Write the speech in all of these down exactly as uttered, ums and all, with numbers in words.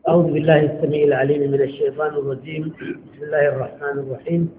أعوذ بالله السميع العليم من الشيطان الرجيم. بسم الله الرحمن الرحيم.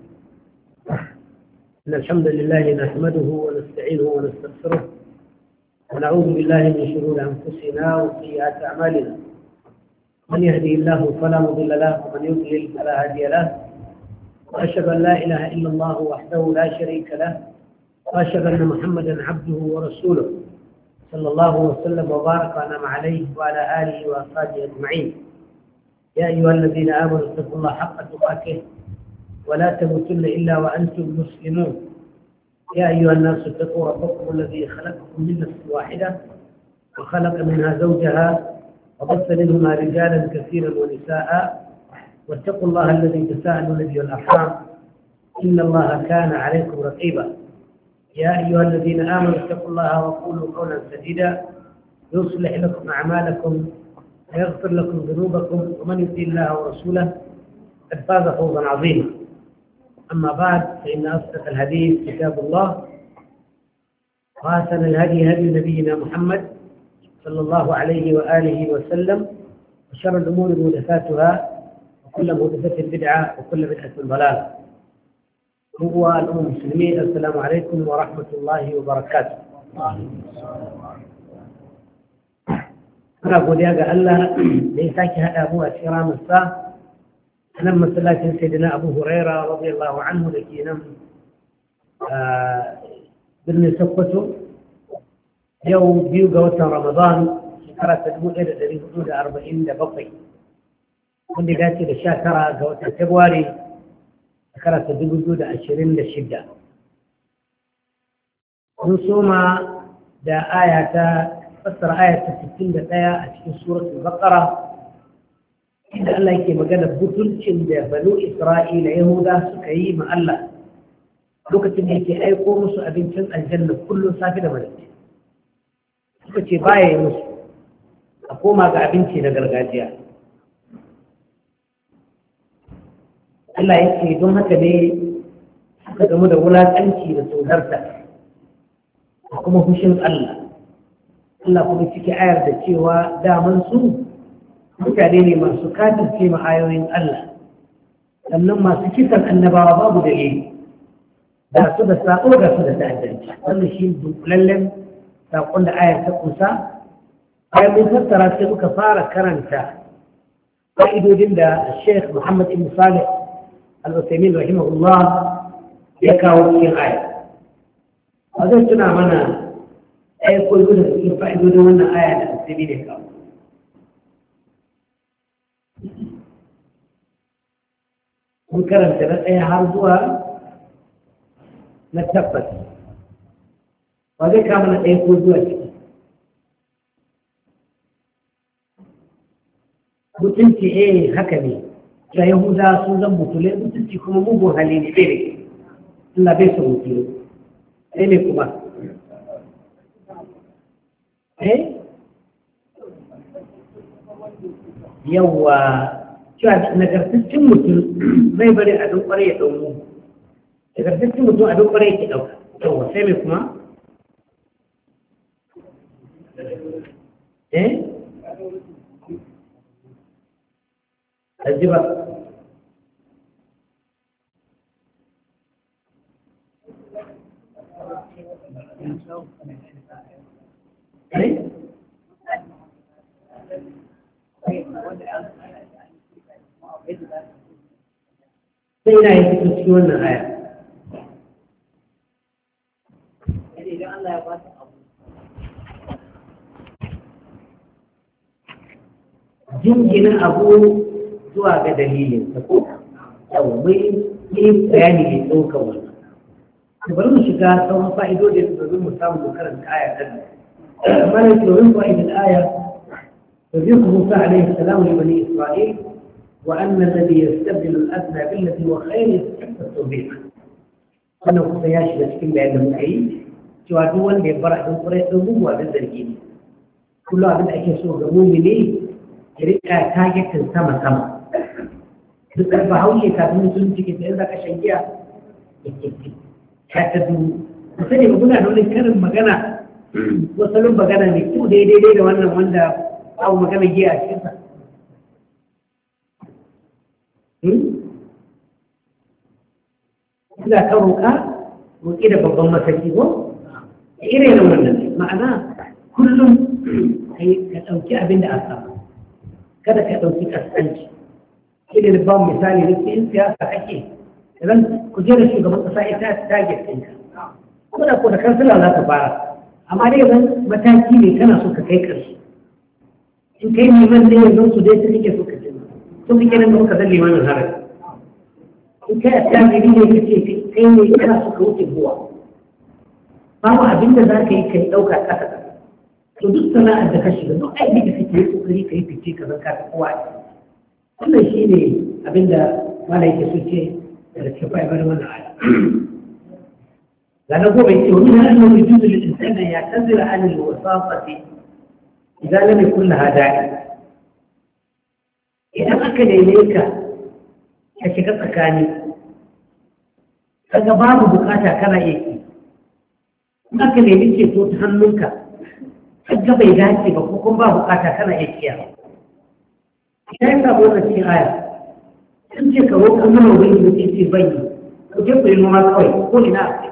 إن الحمد لله نحمده ونستعينه ونستغفره ونعوذ بالله من شرور أنفسنا وسيئات أعمالنا. من يهدي الله فلا مضل له ومن يضلل فلا هادي له، وأشهد أن لا إله إلا الله وحده لا شريك له، وأشهد أن محمدا عبده ورسوله صلى الله وسلم وبارك وأنعم عليه وعلى آله وأصحابه أجمعين. يا أيها الذين آمنوا اتقوا الله حق تقاته ولا تموتن إلا وأنتم مسلمون. يا أيها الناس اتقوا ربكم الذي خلقكم من نفس واحدة وخلق منها زوجها وبث منهما رجالا كثيرا ونساء، واتقوا الله الذي تساءلون به والأرحام إن الله كان عليكم رقيبا. يا أيها الذين آمنوا اتقوا الله وقولوا قولا سديدا يصلح لكم أعمالكم ويغفر لكم ذنوبكم، ومن يطع الله ورسوله قد فاز فوزا عظيما. أما بعد، فإن أصدق الحديث كتاب الله، وأحسن الهدي هدي نبينا محمد صلى الله عليه وآله وسلم، وشر الأمور محدثاتها وكل محدثة بدعة وكل بدعة ضلالة. هو الأمم المسلمين، السلام عليكم ورحمة الله وبركاته. أنا أقول يا الله ليس هذا هو أشرام الساعة. أنا مثلا سيدنا أبو هريرة رضي الله عنه لكي نم بن سقطه يوم بيو قوة رمضان شكرا تدمو إلى الذي حدود أربعين دبقي كل ذاتي للشاكرة قوة فبراير شكرا تدمو حدود عشرين للشدة. نصوما دا آية فسر آية ستين دقيقة في سورة البقرة إذا الله يكي مجانا بطلشن دا بنو إسرائيل يهودا سكي مع الله لوكتن يكي أي قومس أبنشن الجنة كل صافي دمالك سكتي باية يمس أقوم أقع بنتي نقرقاتيا. الله يكي دون هكا لي سكت مدى ولا أنتي لسودرتك أقوم فشن الله. Allah kuma ciki ayar da cewa daman su mutane ne masu kafirce ma ayoyin Allah, sannan masu kisan annabawa babu dalili, da su da saƙo da su da ta'addanci. Wannan shi dunkulallen saƙon da ayar ta kusa. Bayan mun fassara sai muka fara karanta fa'idodin da Sheikh Muhammad ibn Salih al-Utsaimin rahimahullah ya kawo cikin ayar. Ba zai tuna mana ɗaya ko yi da cikin fa'idodin wannan aya da asiri ne kawo. Mun karanta na ɗaya har zuwa na tabbas. Ba zai kama na ɗaya ko zuwa ciki. Mutunci eh haka ne, ga Yahuda sun zan mutule, mutunci kuma mugun hali ne bai da ke. Allah bai su mutule. Sai ne kuma. Eh? Yawwa, cewa nagartaccen mutum bai bari a don kwarai ya ɗaumu. Nagartaccen mutum a don kwarai ya ke ɗauka. Yawwa, sai mai kuma? Eh? Ajiba. Eh? Sai yana yi cikin cikin wannan aya. Idan Allah ya ba ta abu. Jingina abu zuwa ga dalilin sa ko? Yau, mai yi bayani ne ɗaukar wannan. Bari mu shiga sauran fa'idodin da domin mu samu mu karanta aya ɗan. ملك من فائدة الآية يذكر موسى عليه السلام لبني إسرائيل وأن الذي يستبدل الأدنى بالذي هو خير يستحق التوبيخ. أنه سياشي لسكين بعلم العيد سوى دول بيبرع دون قرية دون وبالذرقين كل واحد أكي سوى مؤمنين يريد تاجة سما سما ذكر بحوشي كابين سنتي كتير ذاك شيئا حتى دو مثلا يقولون أنه نتكلم مغانا wasalin magana mai kyau daidai da wannan wanda abu magana giya a cikinsa za ka roƙa roƙi da babban mataki ko irin da wannan ma'ana kullum ka ɗauki abin da aka kada ka ɗauki ƙasƙanci shi da ba misali da ke in siyasa ake idan ku je da shugaban ƙasa ita target ɗinka ko da ko da kansila za ka fara amma dai zan mataki ne kana so ka kai ƙarshe in kai neman da yanzu su dai su rike so ka ce so kake nan da muka zan limanin harin in kai a tajiri ne ka ce kai ne kana so ka wuce buwa babu abin da za ka yi kai ɗauka ƙasa ƙasa to duk sana'ar da ka shiga duk aiki da kake yi kokari ka yi fice ka zan ka kowa wannan shi ne abin da mala yake so ce da ke fa'ibar wannan aya لأنه هو يقول أنه يجوز للإنسان أن يعتذر عن الوساطة إذا لم يكن لها داعي. إذا أكل إليك كشكت أكاني فقباب بكاتا كان إيكي أكل إليك توت هنمك فقب إليك بكوكم باب بكاتا كان إيكي إذا يسابون في آية أنت كوك أمنا وين بتيسي بيني وجب المماكوي قولي نافذ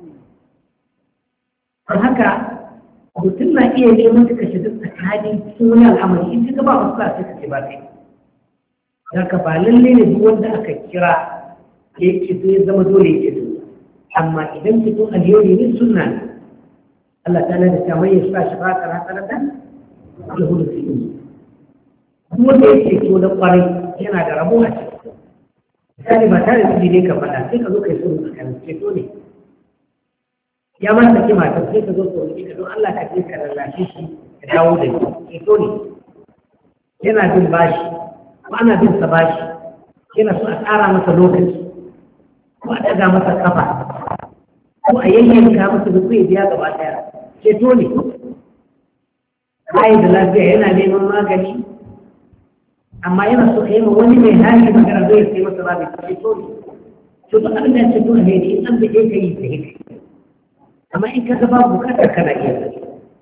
don haka mutum na iya neman ka shiga tsakanin cikin wani al'amari in ka ba wasu sai ka ce ba kai da ka ba lalle ne duk wanda aka kira ya ce ya zama dole ya ce amma idan fito alheri ne sunna ne Allah ta da ta mai sa shi ba kana kana da alhudu fi duk wanda ya ce to da kwarai yana da rabo a ciki misali ba tare da ne ka faɗa sai ka zo kai sulhu tsakanin ce to ne ya ma saki matar sai ka zo ka wuce ka don Allah ka je ka lallashe shi ka dawo da shi ke ne yana bin bashi ko ana bin sa bashi yana so a tsara masa lokaci ko a daga masa kafa ko a yayyanka masa da zai biya gaba daya ke ne bai da lafiya yana neman magani amma yana so ka yi ma wani mai hali magana zai sai masa babu ke ne to ba abin da ya ce to ne in an bije ka yi ta hika أما إن كتب بكتا كان إياه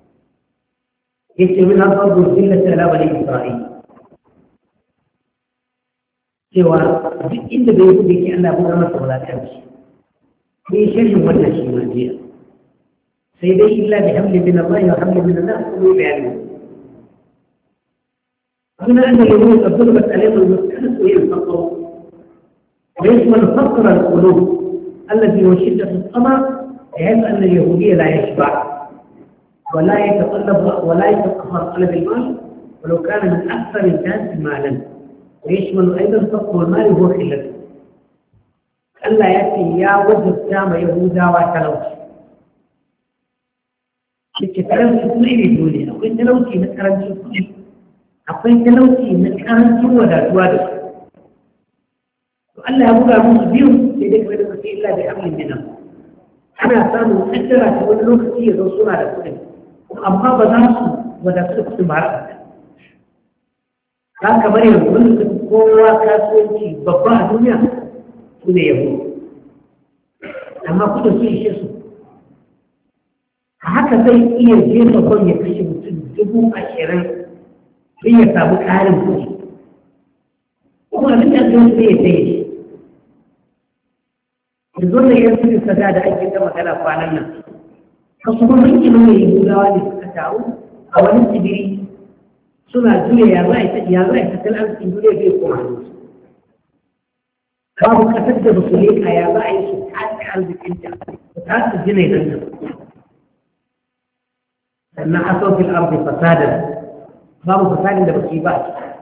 يجب منها فرض الزلة على بني إسرائيل سوى إن بيقول لك أن أبو أمس ولا تمش في شرح ولا شيء ما جاء سيدي إلا بحمل من الله وحمل من الناس كله بعلمه هنا أن اليهود قد ضربت عليهم المسكنة وينفقروا ويشمل فقر القلوب الذي هو شدة الطمع بحيث أن اليهودية لا يشبع ولا يتطلب ولا يتقهر طلب المال ولو كان من أكثر الناس مالا ويشمل أيضا فقر المال وهو خلته ألا يأتي يا وجه السام يهودا وتلوش التلوش كله بدوني أقول تلوشي نكرن شو أقول تلوشي نكرن شو ولا توادش وألا يبغى مسبيهم لذلك من المسيح إلا بأمر منه ana samun kaddara ta wani lokaci ya zo suna da kuɗi amma ba za su wadatu da kuɗi ba za ka bari yanzu wani kuɗi kowa kasuwanci babba a duniya su ne yabo amma kuɗin su ishe su a haka zai iya jefa kwan ya kashe mutum dubu ashirin sai ya samu ƙarin kuɗi kuma abin da zai sai ya sai yanzu ne yan cikin sada da ake ta magana kwanan nan kasu kuma ilimin mai yahudawa ne suka taru a wani tsibiri suna juya ya za a yi ya za a yi tattalin arzikin duniya zai koma babu kasar da basu leka ya za a yi su tashi arzikin ta su tashi jina idan nan sannan a sauƙin arzi fasadar babu fasadin da basu yi ba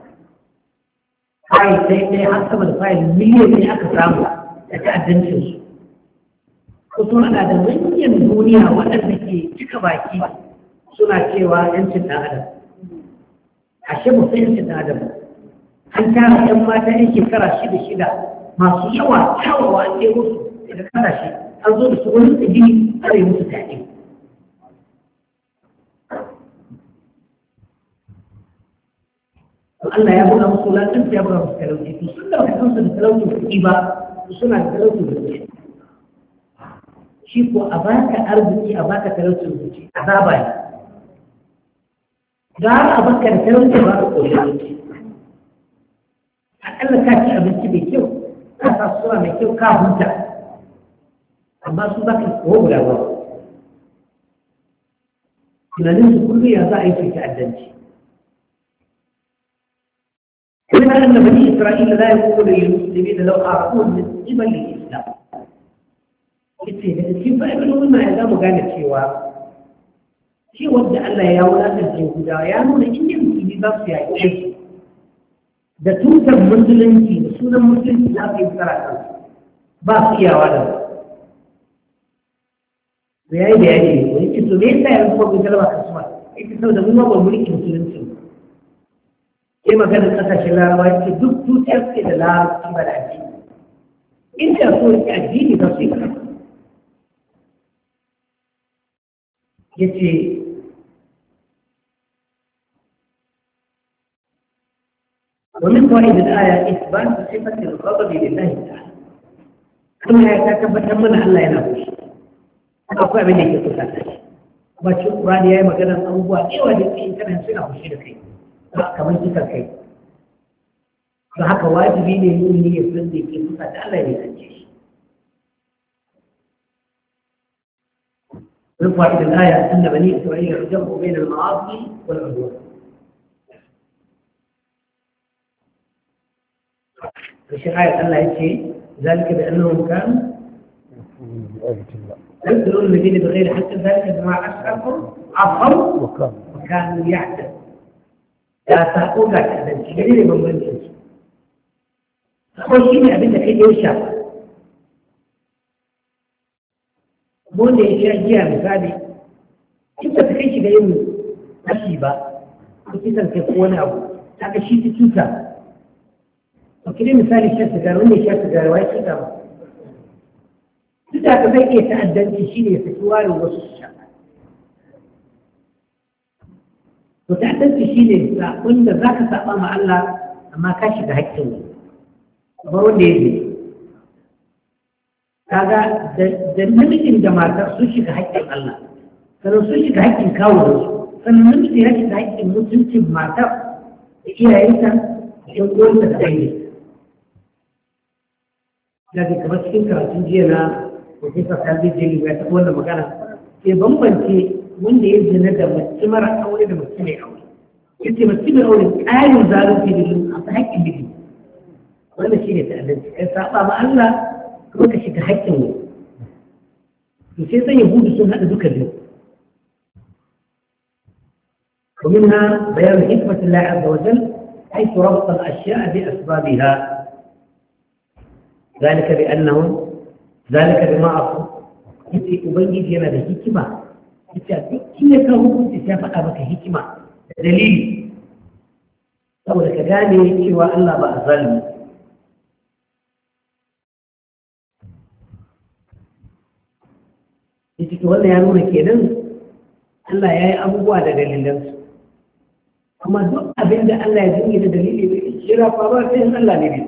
fayil sai ɗaya har sama da fayil miliyan ne aka samu da ta'addancinsu kusan ana da manyan duniya waɗanda ke cika baki suna cewa yancin ɗan adam ashe ba sai yancin ɗan adam an tara ‘yan mata ‘yan shekara shida shida masu yawa kyawawa an ɗaya musu daga ƙasashe an zo da su wani tsibiri ana yi musu fyaɗe Allah ya buga musu lantarki ya buga musu talauci to sun da wasu da talaucin kuɗi ba suna da talaucin kuɗi shi ko a baka arziki a baka talaucin zuci azaba ne gara a baka da talaucin ba ka koyi zuci a akalla ka ci abinci mai kyau ka sa sura mai kyau ka huta amma su za ka kowa guda ba tunanin su kullum ya za a yi su ta'addanci ومن أن بني إسرائيل لا يقول للمسلمين لو أعطون من قبل الإسلام كيف يقولون ما إذا مقالت شيئا شيء ودى أن لا يولا الجهود يانون إن يمكن بس يعيش da tutar musulunci da sunan musulunci za su yi karatu ba su iya wada da ya yi da ya ne wani ce to me yasa yanzu ba ku talaba kasuwa ita sau da mu ba mulki musulunci sai maganar kasashen larabawa ce duk tutiyar ce da larabci ba da addini inda so yake addini za su yi karatu ya ce ومن فوائد الآية إثبات صفة الغضب لله تعالى كما يتكبت من الله ينافش أقوى من يكي تساتش وشو القرآن يا مكان أبوه إيوه دي إن كان هنسينا وشير كي كمان تسر كي فهكا واجبين يقول لي يفرد دي كي تساتش الله ينافش من فوائد الآية أن بني إسرائيل يجمعوا بين المعاصي والعدوان في آية الله يتشي ذلك بأنهم كانوا يقتلون الذين بغير حق ذلك بما أشركوا عصوا وكانوا يعتدون لا تقول لك هذا الشيء من بني أول شيء أبدا كي يوشع مون يشاء جيها مثالي أنت تخيش قيم أشيبا كنت تنكفون أبو هذا الشيء تتوكا وكذا مثال الشمس قال وين الشمس قال وايد كذا إذا كبيت يتعدد شيء في سؤال ووصف الشمس وتعدد شيء لا وين ذاك تقام مع الله ما كاش بهكتون برون ليه كذا دمني جماعة سوشي بهكتون الله فلو سوشي بهكتون كاورس فنمشي هكتون بهكتون مسلم جماعة إيه إنسان يقول تدعي لكن كما cikin karatun jiya na professor Salvi Jeli ya taɓa wannan magana sai bambance wanda ya zina da mace mara aure da mace mai aure yace mace mai aure ƙarin zalunci da yin a haƙƙin miji wannan shine ta'addanci kai saba ma Allah kuma ka shiga haƙƙin wani to sai san yahudu sun haɗa duka biyu ومنها بيان حكمة الله عز وجل حيث ربط الأشياء بأسبابها ذلك بأنهم ذلك بما عصوا يتي أبنجي جينا ده هكما يتي كي يكاو كنت سيافة أبك هكما دليل أولا كجاني شوى الله بأظلم يتي تولى يانون كينا الله يأي أبوه ده دليل kuma duk abin da Allah ya dinga da dalili bai jira fa ba sai Allah ne bai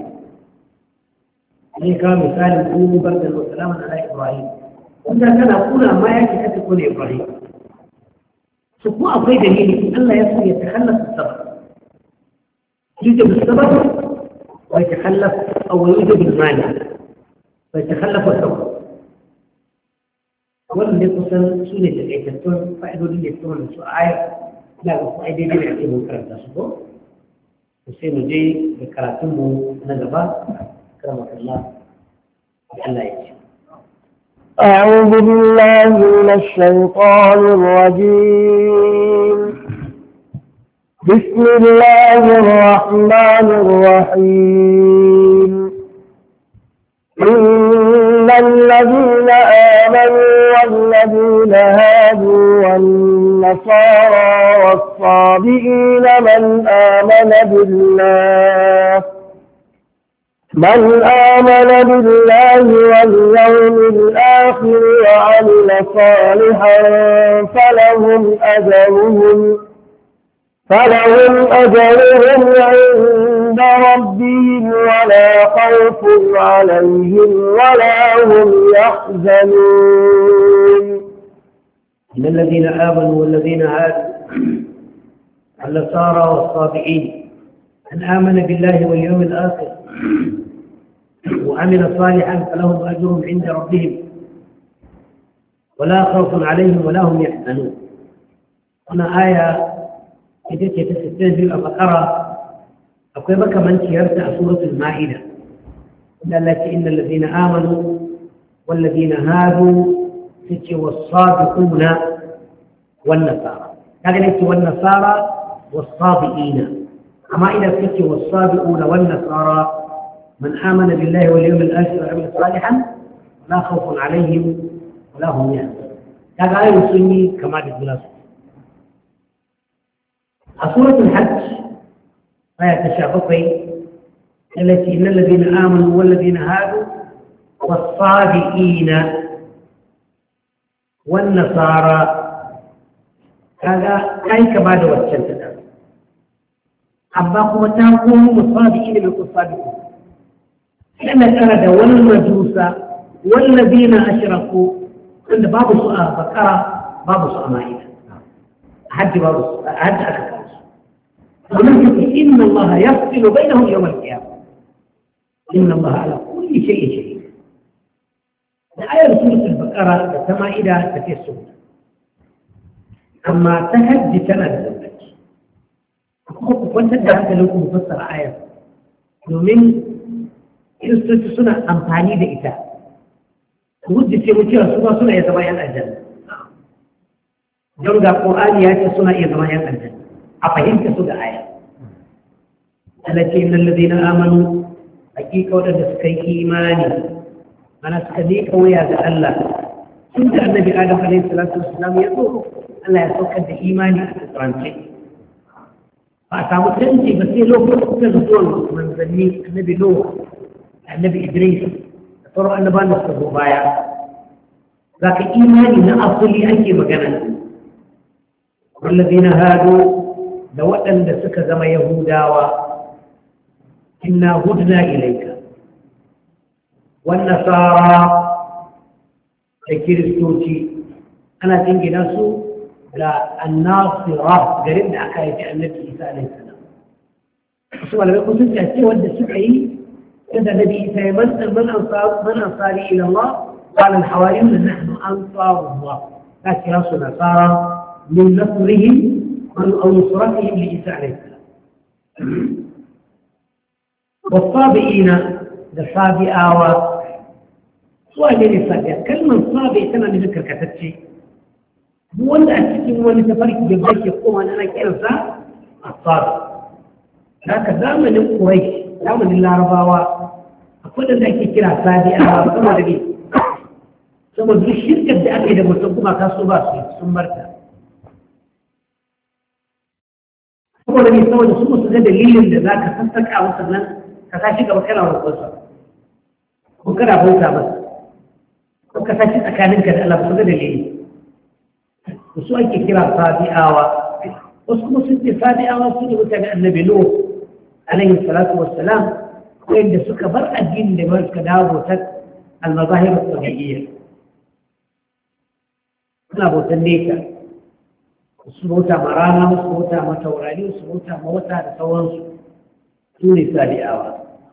ne ka misalin ku barkan wa salamun ala Ibrahim wanda kana kuna amma yake kace ko ne Ibrahim su ko akwai dalili Allah ya so ya takhallaf sabab yujib sabab wa yatakhallaf aw yujib al-mani wa yatakhallaf sabab wannan ne kusan sune da kaitattun fa'idodin da suke su ayat لا أقول أيدي بي يعطيه كرم تاسبه وسيم جي بكراتمه نجبا كرمك الله الله يجي أعوذ بالله من الشيطان الرجيم بسم الله الرحمن الرحيم إن الذين آمنوا والذين هادوا والنصارى والصابئين من آمن بالله من آمن بالله واليوم الآخر وعمل صالحا فلهم أجرهم فلهم أجرهم عند ربهم ولا خوف عليهم ولا هم يحزنون إن الذين آمنوا والذين هادوا النصارى والصابئين من آمن بالله واليوم الآخر وعمل صالحا فلهم أجر عند ربهم ولا خوف عليهم ولا هم يحزنون. هنا آية كتبت تستند في البقرة أقول بك من تيرت سورة المائدة التي إن الذين آمنوا والذين هادوا ستي والصادقون والنصارى، لكن والنصارى والصابئين، أما إذا ستي والصابئون والنصارى من آمن بالله واليوم الآخر وعمل صالحا ولا خوف عليهم ولا هم يحزنون. هذا آية سني كما تقول سورة الحج آية تشابقي التي إن الذين آمنوا والذين هادوا والصابئين والنصارى، هذا أي كما دوتشنت أباكم تاكم الصابئين من الصابئين، لأن الأرد والمجوس والذين أشركوا عند باب سؤال بقرة باب سؤال مائدة حج باب حج أكثر. ونجد إن الله يفصل بينهم يوم القيامة إن الله على كل شيء شهيد. الآية سورة البقرة كما إذا تفسر أما تهج تنزل لك وانت هذا لكم مفسر آية ومن كريستوس سنة أمفاني بإيتا ودي سيوتيها سنة سنة يتبايا الأجل جرد القرآن يأتي سنة يتبايا الأجل أفهمت سنة آية التي إن الذين آمنوا حقيقة ودسكي إيماني أنا سكديك ويا الله كنت النبي آدم عليه الصلاة والسلام يقول الله يسوكد إيماني أترانشي فأتعمل تنسي بس لو كنت نزول من ذنبي النبي نوح النبي إدريس ترى أن بان نصره بايع لكن إيماني نأصلي أي مكانا. والذين هادوا دوأا لسك زم يهودا إنا هدنا إليك والنصارى الكريستوسي أنا تنجي ناسو لا الناصرة قريب حكاية النبي عيسى عليه السلام. أصبح لما يقول سنة أتيه ودى السبعي إذا النبي عيسى من من أنصار من أنصاري إلى الله قال الحواريون نحن أنصار الله، لكن رسول نصارى من نصرهم أو نصرتهم لعيسى عليه السلام. والصابئين للصابئة سؤال للصابئة كلمة صابئ تنا نذكر كتبتي هو أن أتكلم وأن تفرق ببريك يقوم أن أنا كأنسى الصابئ. لكن دائما قريش دائما العرباوة أقول أنك كلا صابئة ثم لدي ثم بالشركة بأكيد مرتبط ما كان صباحي ثم مرتب ثم لدي ثم ثم سجد دليل لذاك فستك أو سنة كساشي كبكنا ورقصة وكنا بوتا بس وكساشي أكانن كذا الله بسجد دليل وسؤال كثيرا صادئة وسكم سنة صادئة وسنة وتابع النبي نوح عليه الصلاة والسلام وإن سكبر الدين لما كداوة المظاهر الطبيعية كنا بوتنيكا وسموتا مرانا وسموتا متوراني وسموتا موتا لتوانسو سوني صادئة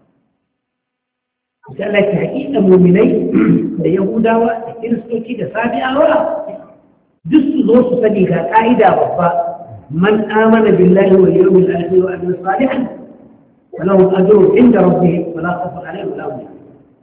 وسألة حقيقة مؤمنين ليهودا وكريستوكي لصادئة جزء ذو صديقة قائدة وفاء من آمن بالله واليوم الآخر وعمل صالحا فلهم أجر عند ربهم ولا خوف عليهم ولا هم يحزنون.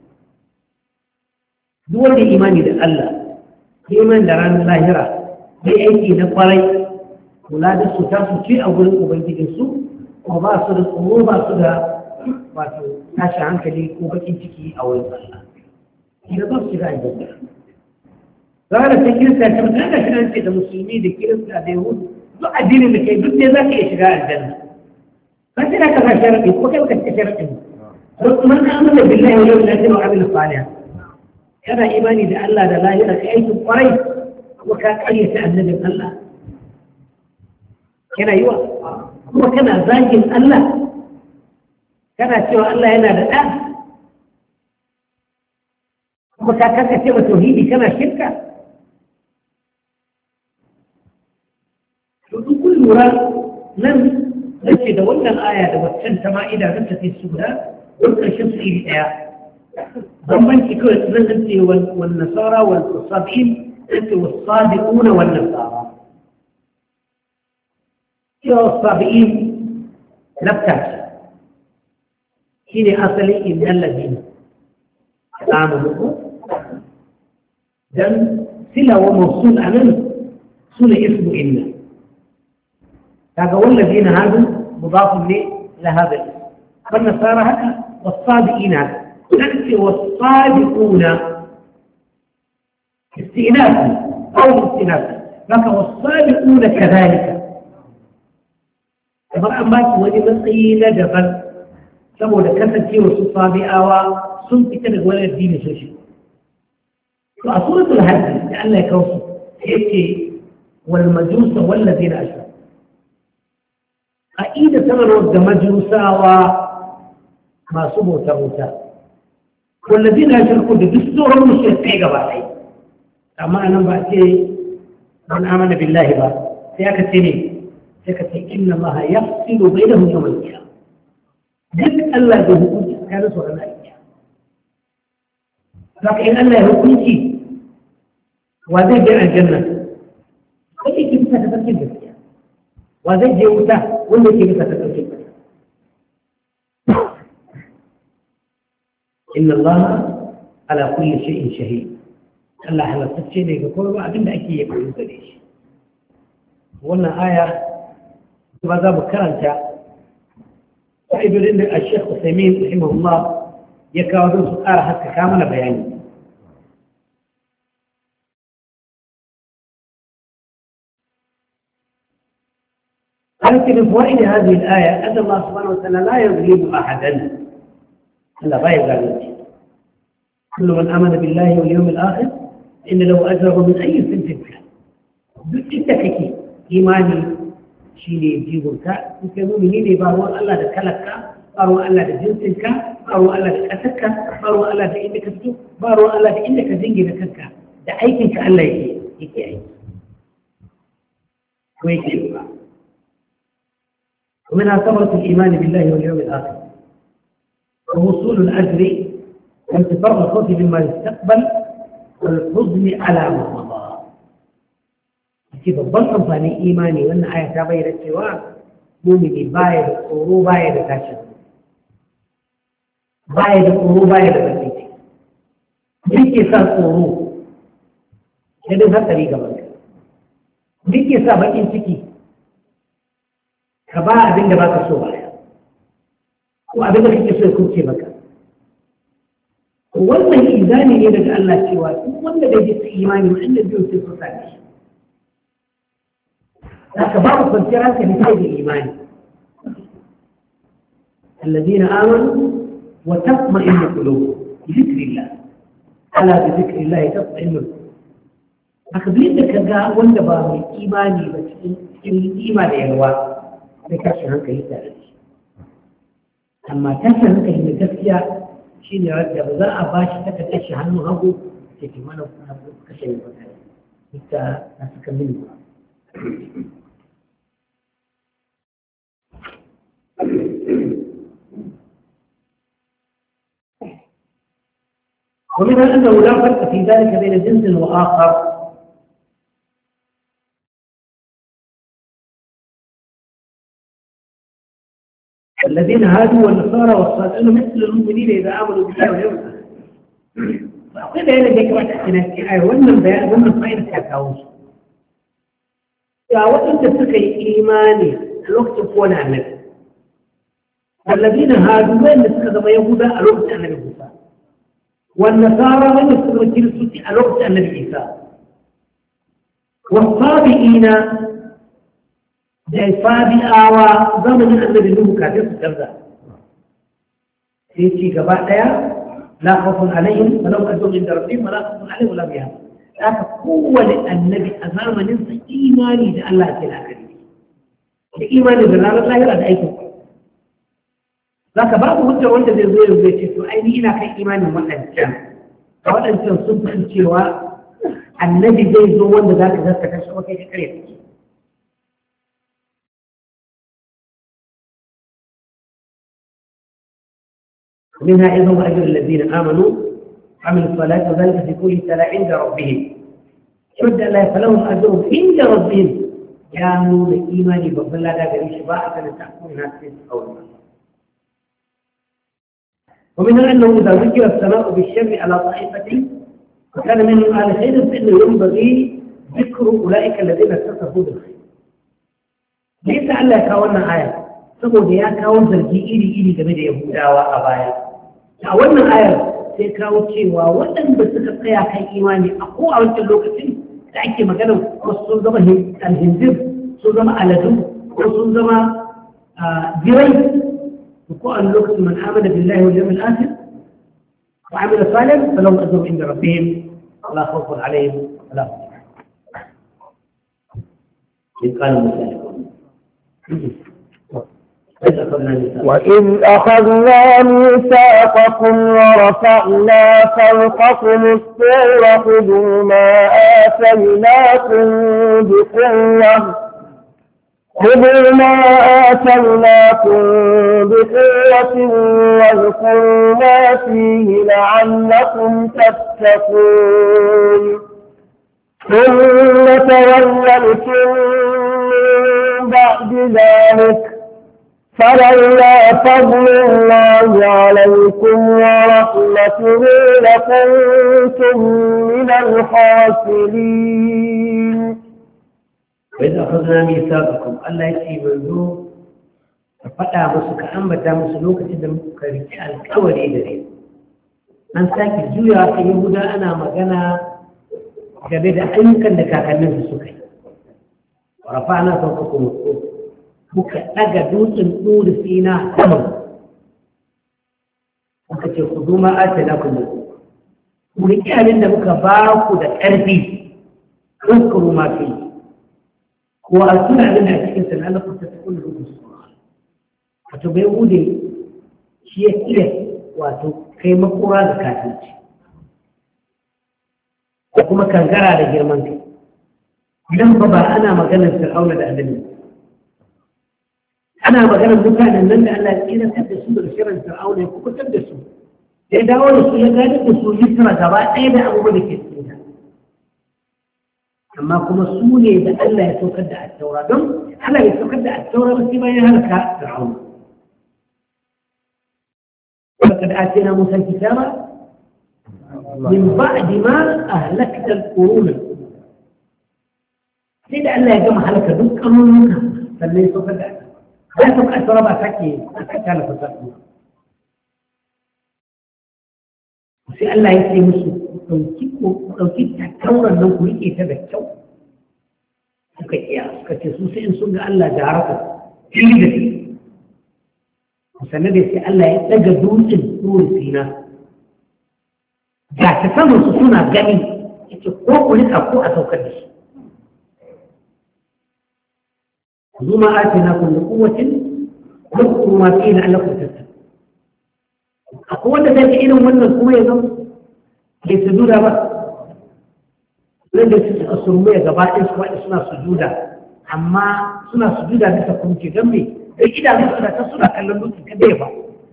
دول إيماني لله إيمان دران اللاهرة بأيدي نقري ولاد السلطان شيء أقول وبيدي السوء وباصر الأمور باصرها واتو تاشا عنك لي وبكين تكي أو يصلى إذا بصر عندك فأنا تكرس أنت أنا شنو أنت المسلمين تكرس اليهود ذو الدين اللي كي بدي ذاك إشغال الجنة فأنت لا كذا شرطي وكيف كتشرطي من آمن بالله واليوم الآخر وعمل صالحا كان إيماني لله لا يرى كأيت قريب وكان أي النبي الله كان أيوة هو كان زاجل الله كان سوى الله هنا الآن وكان كتب توحيدي كما شركة كل مرة لم nace da wannan aya da waccan ta ma'ida zan tafi su guda don ƙarshen su iri ɗaya bambanci kawai zan ce wal nasara wal sabi'in ce was sabiquna wal nasara cewa sabi'in lafta shine asalin innal ladina amanu dan sila wa mawsul anan sune ismu inna kaga والذين هادوا مضاف الى هذا الاسم فالنصارى هكا والصادقين هكا نأتي والصادقون استئناف او استئناف لكن والصادقون كذلك kamar an baki wani matsayi na daban saboda kasancewa su sabi'awa sun fita daga wani addini sun shi to a suratul hajj da Allah ya kawo su yace wal majusa wal ladina ashraku aqida tana da majusawa masu bauta bauta wal ladina ashraku da duk sauran mushrikai gaba ɗaya amma anan ba ce man amana billahi ba sai aka ce ne سكت إن الله يفصل بينهم يوم القيامة ذلك الله يهكم كان سورة الأيام لكن الله يهكم شيء وذي جاء الجنة وذي كيف تتفكر بها وذي جاء وذي كيف تتفكر بها إن الله على كل شيء شهيد الله على كل شيء يقول وعدنا أكيد يقول ذلك وأن آية ماذا بكرنت فإذن عند الشيخ عثيمين رحمه الله يكاودون سؤال حتى كامل بياني قالت من فوائد هذه الآية أن الله سبحانه وتعالى لا يظلم أحدا إلا غير ذلك كل من آمن بالله واليوم الآخر إن له أجره من أي سنة كان بالتككي إيماني shi ne jigonka in kai mumini ne ba ruwan Allah da kalakka ba ruwan Allah da jinsinka ba ruwan Allah da ƙasarka ba ruwan Allah da inda ka fito ba ruwan Allah da inda ka jingina kanka da aikinka Allah yake yake aiki ko yake yi ba ومنها ثمرة الإيمان بالله واليوم الآخر ووصول الأجر وانتفاع الخوف مما يستقبل والحزن على ما مضى ce babban amfanin imani wannan aya ta bayyana cewa mumini baya da tsoro baya da tashin baya da tsoro baya da bakin ciki duk ke sa tsoro sai dai hatsari gaban ka duk ke sa bakin ciki ka ba abin da baka so baya ko abin da kake so ya kuce maka wannan izani ne daga Allah cewa duk wanda bai ji imani wanda biyu sai su same shi لكن بعض التفسيرات بتوجه الإيمان الذين آمنوا وتطمئن قلوبهم بذكر الله ألا بذكر الله تطمئن القلوب أخبرتك جاء وندبا من إيماني بس الإيمان يهوى لكاشف عنك يتعلم أما كاشف عنك يتفكيا شيني رجع بذاء باشي تكتشف عنه هبو تكمانه كاشف عنك يتكمل ومنها أنه لا فرق في ذلك بين جنس وآخر الذين هادوا والنصارى والصالحون مثل المؤمنين إذا آمنوا بالله واليوم الآخر فأقول هنا ذكرى تحتنا في آية ومن بيان ومن فائدة كاكاوش يا وأنت تسكي إيماني الوقت يكون عنك الذين هادوا وين نسكت ما يهودا الوقت عن النبي موسى والنصارى وين نسكت ما كريستوس الوقت عن النبي عيسى والصابئين زي صابئة وزمن النبي نوح كافر كذا في شيء قبائل لا خوف عليهم ولو أدوا من ربهم ولا خوف عليهم ولا بهم لكن قوة النبي أمام ننسى إيماني لله تعالى إيماني بالله الله يرى أيكم ذاك babu hujjar wanda zai zo ya ce to ai ni ina kan imanin wadancan wadancan sun fi cewa annabi zai zo wanda zaka zaka kashe kai ka kare ومنها أيضا أجر الذين آمنوا عملوا الصلاة وذلك في كل سنة عند ربهم شد الله فلهم أجرهم عند ربهم كانوا لإيمان بفضل الله قريش باعة تحكمها في الأول. ومنها أنه إذا ذكر الثناء بالشر على طائفة وكان منهم أهل خير فإنه ينبغي ذكر أولئك الذين اتصفوا بالخير. ليس ألا كاونا آية saboda ya kawo zargi iri-iri game da Yahudawa a baya. A wannan ayar sai kawo cewa waɗanda suka tsaya kan imani a ko a wancan lokacin da ake magana wasu sun zama alhinzir, sun zama aladu, ko sun zama jirai, ko a lokacin man amana billahi wal yawmil akhir wa amila salihan falahum ajrun inda rabbihim wala khawfun alaihim wala hum yahzanun. قال موسى وإذ أخذنا ميثاقكم ورفعنا فوقكم الطور خذوا ما آتيناكم بقوة خذوا ما آتيناكم بقوة واذكروا ما فيه لعلكم تتقون ثم توليتم من بعد ذلك فلولا فضل الله عليكم ورحمته لكنتم من الخاسرين. وإذا أخذنا ميثاقكم ألا يأتي منذ فقطع مسك أنبتا مسلوك إذا كريت الكوري دري أن ساكي جويا في يهودا أنا مغنى جبيد أيمكا لكاكنين في سكي ورفعنا فوقكم الطور muka ɗaga dutsen ɗuri sina saman muka ce ku zuma ake na kuma ku riƙe abin da muka ba ku da ƙarfi don ku ruma fi ko a suna abin da a cikin sana na kusa ta kuna rubin su wato bai wude shi ya iya wato kai makura da kafinci da kuma kangara da girman kai idan ba ba ana maganar fir'auna da annabi ana maganar mutanen nan da Allah ya tsiratar da su daga shirin fir'auna ya kubutar da su ya dawo da su ya gadar da su Misra gaba ɗaya da abubuwan da ke cikin ta amma kuma su ne da Allah ya saukar da attaura don Allah ya saukar da attaura ba sai bayan halaka fir'auna وقد آتينا موسى الكتاب من بعد ما أهلكت القرون سيد الله يجمع هلك دون قانونك فلن يسوف الدعم لا تبقى أسرابا ساكي أساكي على فتاة وسي الله يسلي مسلم لو كنت تكورا لو كنت يتبكو suka iya suka ce su sai in sun ga Allah da haraka fili da fili sannan da sai Allah ya daga dutsen tsohon sina ga ta saman su suna gani ya ce ko ku rika ko a saukar da shi zu ma ake na kullu kuwacin kuma ma fi na Allah ku tattara akwai wanda zai ga irin wannan kuma ya zama bai su duda ba nan da su suka surmu ya gaba ɗin su waɗanda suna sujuda amma suna sujuda bisa kunce don me da idanun suna ta suna kallon dutsen kada ya ba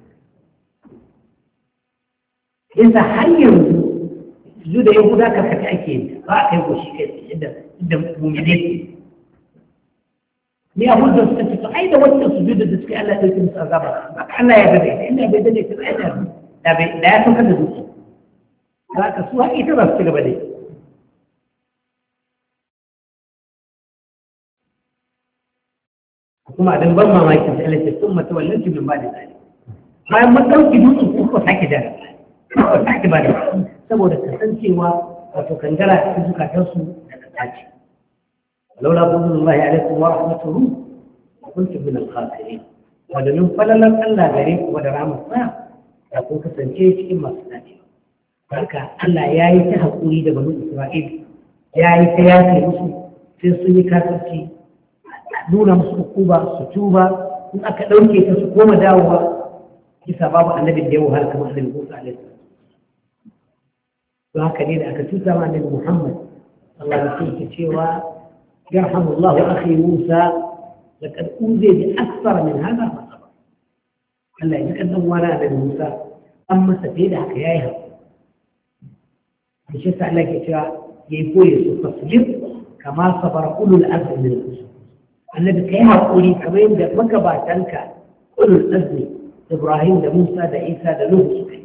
yasa har yanzu sujuda ya guda karkata ake yi ba a kai goshi kai inda inda mummune ke ni a hujjar suka ce to ai da wancan sujuda da suka yi Allah ya ɗauki musu azaba ba ka Allah ya gada ita inda bai dade ta ai da da ya saukar da dutse za ka su haƙi ta za su ci gaba da yi kuma dan ban mamakin sai Allah ya tsumma ta wallan min ba da tsari bayan mun dauki dutsen ko ko sake da ko sake ba da saboda kasancewa wato kangara cikin zukatan su da tsaci laula fadlullahi alaikum wa rahmatuhu kuntum min al-khasirin wanda min falalan Allah gare ku da rahmatsa da kun kasance cikin masu tsaci haka Allah yayi ta hakuri da banu Isra'il yayi ta yafe musu sai sun yi kafirci nuna musu hukuma su tuba in aka ɗauke ta su koma dawowa kisa babu annabin da yawo har kamar annabi Musa alaihi salam don haka ne da aka tuta ma annabi Muhammad Allah ya ce cewa yarhamu Allah akhi Musa laqad uziya bi akthar min hada fa sabar Allah ya kan dan wani annabi Musa أما سفيدة كياها الشيء سألك يا يقول تصبر كما صبر أولو الأزم من الرسل النبي كيها قولي كما يبدأ مكباتنك أولو الأزم إبراهيم وموسى وعيسى ونوح سبحانه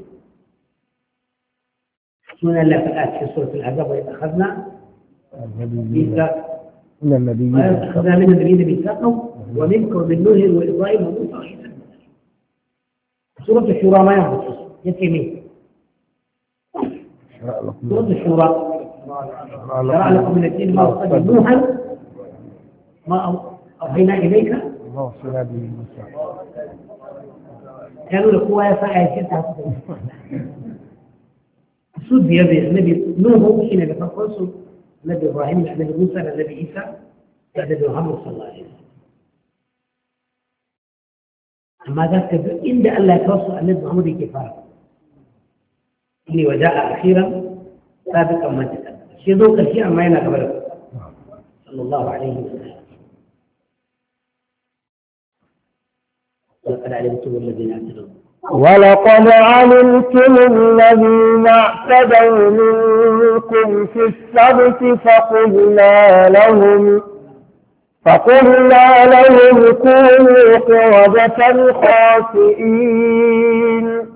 سنة الله في الآية في سورة العذاب وإذ أخذنا ميثاق من النبيين أخذنا من النبيين ميثاقهم ومنكم من نوح وإبراهيم وموسى وعيسى سورة الشورى ما ينبغي يتيمين سورة الشورى شرع لكم من الدين ما وصى نوحا ما أوحينا إليك ما وصينا به موسى كانوا لقوا يا صاحي كده سود بيده النبي نوح حين بتقص النبي إبراهيم النبي موسى النبي عيسى النبي محمد صلى الله عليه وسلم أما ذاك إن الله يتوصل النبي محمد كفارة إني وجاء أخيرا سابقا ما تكلم شيء ذوق الشيء ما ينقبله صلى الله عليه وسلم ولقد علمتم الذين اعتدوا ولقد علمتم الذين اعتدوا منكم في السبت فقلنا لهم فقلنا لهم كونوا قردة خاسئين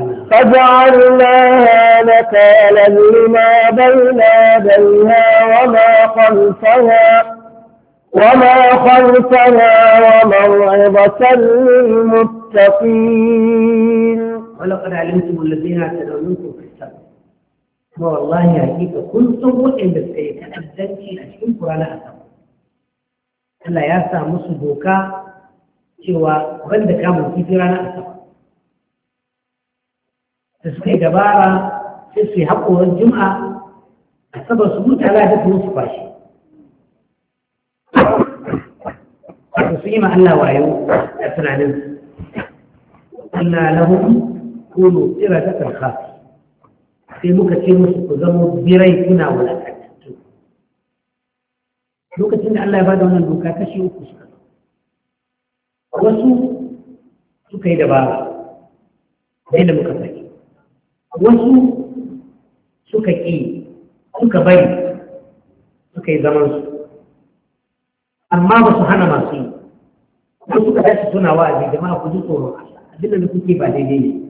فجعلناها نكالا لما بين يديها وما خلفها وما خلفها وموعظة للمتقين. ولقد علمتم الذين اعتدوا منكم في السبت والله حقيقة كنتم وإن بسكي تأذنتي أشكركم على أسف Allah ya sa musu doka cewa wanda kamun kifi ranar asabar da suka yi dabara sai su yi haƙorin juma'a asabar su mutala da su musu fashi wato su yi ma Allah wayo a tunanin Allah lahum kunu tsira ta tarha sai muka ce musu ku zama birai kuna wulaƙanta lokacin da Allah ya bada wannan doka kashi uku suka wasu suka yi dabara sai da muka saki wasu suka ƙi suka bari suka yi zamansu amma ba su hana masu yi wasu suka tashi suna wa'azi jama'a ku ji tsoron Allah abin da kuke ba daidai ne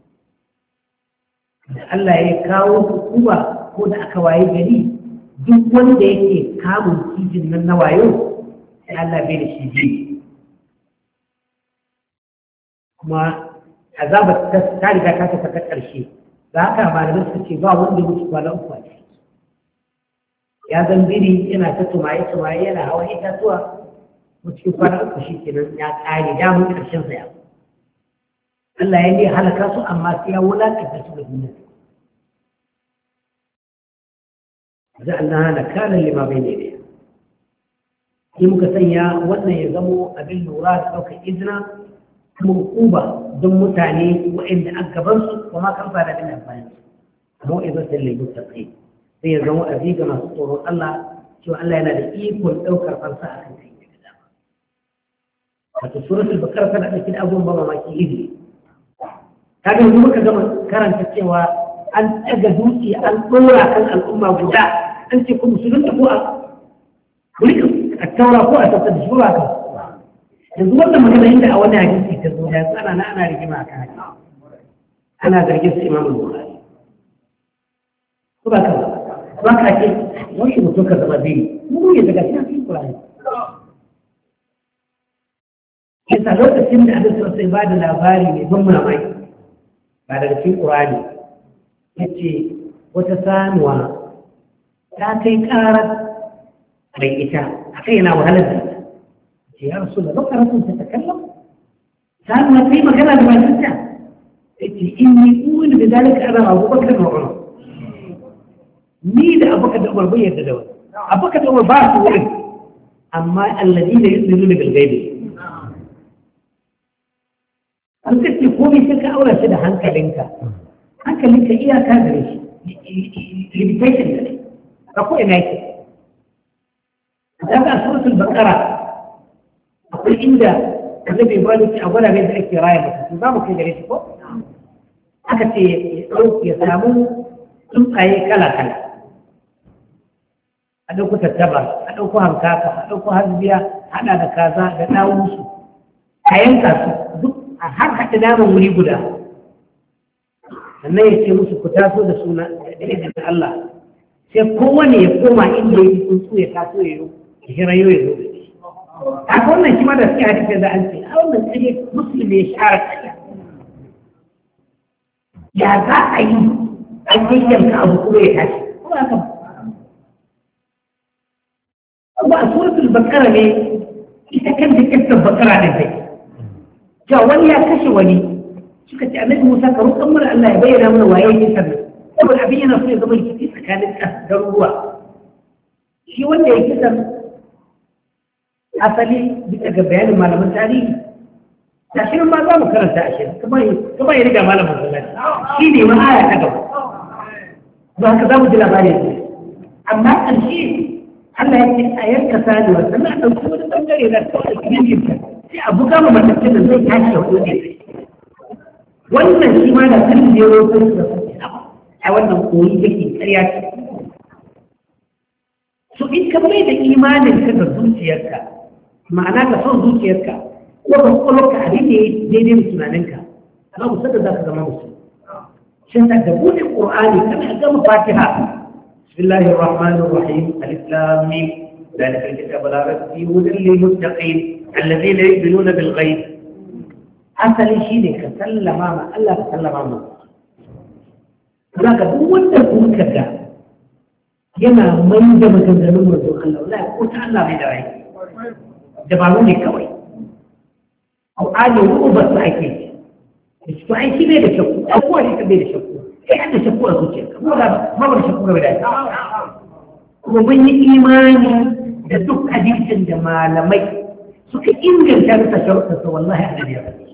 da Allah ya kawo hukuma ko da aka waye gari duk wanda yake kamun kijin nan na wayo sai Allah bai da shi ji kuma azabar ta riga ta ta ta ƙarshe za ka malamai suka ce ba wanda mutu kwana uku a ciki ya zan biri yana ta tumaye tumaye yana hawa itatuwa ko cikin kwana uku shi kenan ya ƙare damun ƙarshen sa ya Allah ya ne halaka su amma sai ya wulaƙanta su da duniya جعلناها نكالا لما بين يديها في مكسيا وانا يزمو أبي النورات أو كإذنا منقوبة ضم تاني وإن أكبرس وما كان فعلا من أفعال موئذة للمتقين في يزمو أبي كما سطور الله شو الله ينادي إيكول أو كرفنسا أخي في الكتاب ففي سورة البقرة كان أكيد أبو بابا ما كي هذا هو كما كان تتوى أن أجدوتي أن طورا كان الأمة وجاء أنت كم مسلمة فوق ولكم التوراة فوق تتدشورها كم yanzu wannan magana inda a wani hadisi ta zo da tsana na ana rigima a kan ana zargin su imamu bukhari ko ba ka ba ka ce wani mutum ka zama biyu mu ne daga cikin qur'ani yasa lokacin da abin sosai ba da labari mai ban mamaki ba daga cikin qur'ani yace wata sanuwa ta kai karar mai ita akai yana wahalar da يا رسول الله بقرة تتكلم كان ما في مكان ما تنسى إني أقول بذلك أنا أبو بكر وعمر مين أبو بكر وعمر بيه تدور أبو بكر وعمر باس ولد أما الذين يؤمنون بالغيب أنت تقومي تلك أولا سيدة هنك لنك هنك لنك إياه كادرش لبتيشن ذلك أقول إنايك هذا سورة البقرة akwai inda annabi Ibrahim ce a gwada ne da ake raya mutum za mu kai gare shi ko aka ce ya samu tsuntsaye kala-kala a ɗauku tattaba a ɗauku hankaka a ɗauku hasbiya haɗa da kaza da ɗawunsu a yanka su duk a har haɗa naman wuri guda sannan ya ce musu ku taso da suna da izinin Allah sai kowane ya koma inda ya yi tsuntsu ya taso ya yi ya hirayo ya zo da shi a wannan shi ma da suke hadisi da an ce a wannan tsaye musulmi ya share tsaye ya za a yi an yayyanka abu kuma ya tashi kuma haka ba a suratul bakara ne ita kanta kisar bakara da zai cewa wani ya kashe wani suka ce annabi Musa ka roƙon mana Allah ya bayyana mana waye yake sannan saboda abin yana so ya zama rikici tsakanin garuruwa shi wanda ya kisan asali bisa ga bayanin malaman tarihi da shi ma za mu karanta a shirin kuma ya riga malamin zalali shi ne ma aya ta gaba ba haka za mu ji labarin ne amma ƙarshe Allah ya ce a yanka sanuwa sannan a ɗauki wani ɓangare na kawai kirgin sai a buga ma matattun da zai tashi da wani ne wannan shi ma da kan da ya roƙo su da suke a wannan koyi yake ƙarya ce so in ka mai da imanin ka da zuciyarka ma'ana ka son zuciyarka ko ka kwalwarka abin da ya daidai da tunaninka amma musa da za ka zama musu shi ta da buɗe ƙur'ani kana gama fatiha بسم الله الرحمن الرحيم الف لام ميم ذلك الكتاب لا ريب فيه هدى للمتقين الذين يؤمنون بالغيب أصل شيء كسلم ما الله كسلم ما لكن هو التكون كذا ينا من جمع جنزلون رسول الله لا قلت الله من دعي جبالوني كوي أو آلي وقوبة صحيحي مش صحيحي بيد شكو أو واحد بيد شكو sai an da shakku a zuciyarka ko da babu shakku ga bidai kuma mun yi imani da duk hadisin da malamai suka inganta da sharuɗa sa wallahi annabi ya faɗi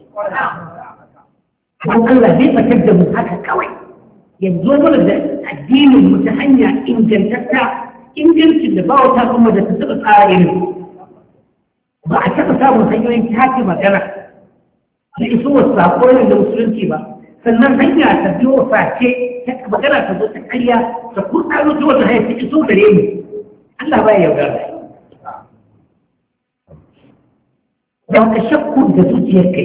don Allah zai fakar da mu haka kawai yanzu mana da addinin mu ta hanya ingantatta ingancin da ba wata kuma da ta taɓa tsara irin ba a taɓa samun hanyoyin tafi magana da isowar saƙo da musulunci ba sannan hanya ta biyo face ta magana ta zo ta karya ta kurɗa zo ta wata hanya ta iso gare mu Allah ba ya yarda da don ka shakku da zuciyar kai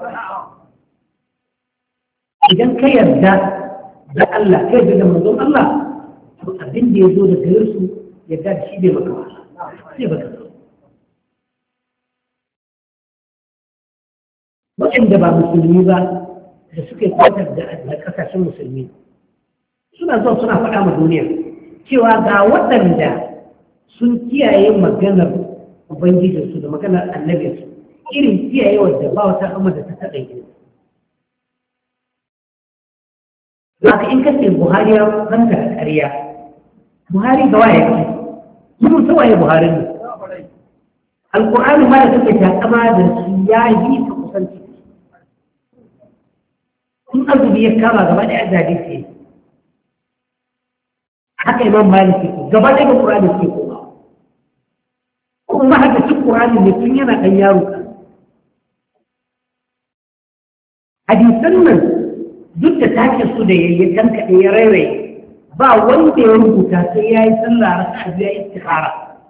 idan ka yarda da Allah kai da manzon Allah to abin da ya zo da gare su yarda da shi bai maka wahala sai baka so waɗanda ba musulmi ba da suke kwatar da kasashen musulmi suna zuwa suna faɗa ma duniya cewa ga waɗanda sun kiyaye maganar ubangijinsu da maganar annabinsu irin kiyaye wadda ba wata amma da ta taɗa yi haka in kace buhari ya zanta a ƙarya buhari ga waye ce mun san waye buhari ne alƙur'ani ma da take takama da shi ya yi ta kusanci in azumi ya kama gaba ɗaya zaɓe ce haka imam malik ke gaba ɗaya ga ƙur'ani ke koma kuma haka cin ƙur'ani ne tun yana ɗan yaro kan hadisan nan duk da take su da yayyakan kaɗe ya rairaye ba wanda ya rubuta sai ya yi sallah raka biya istikhara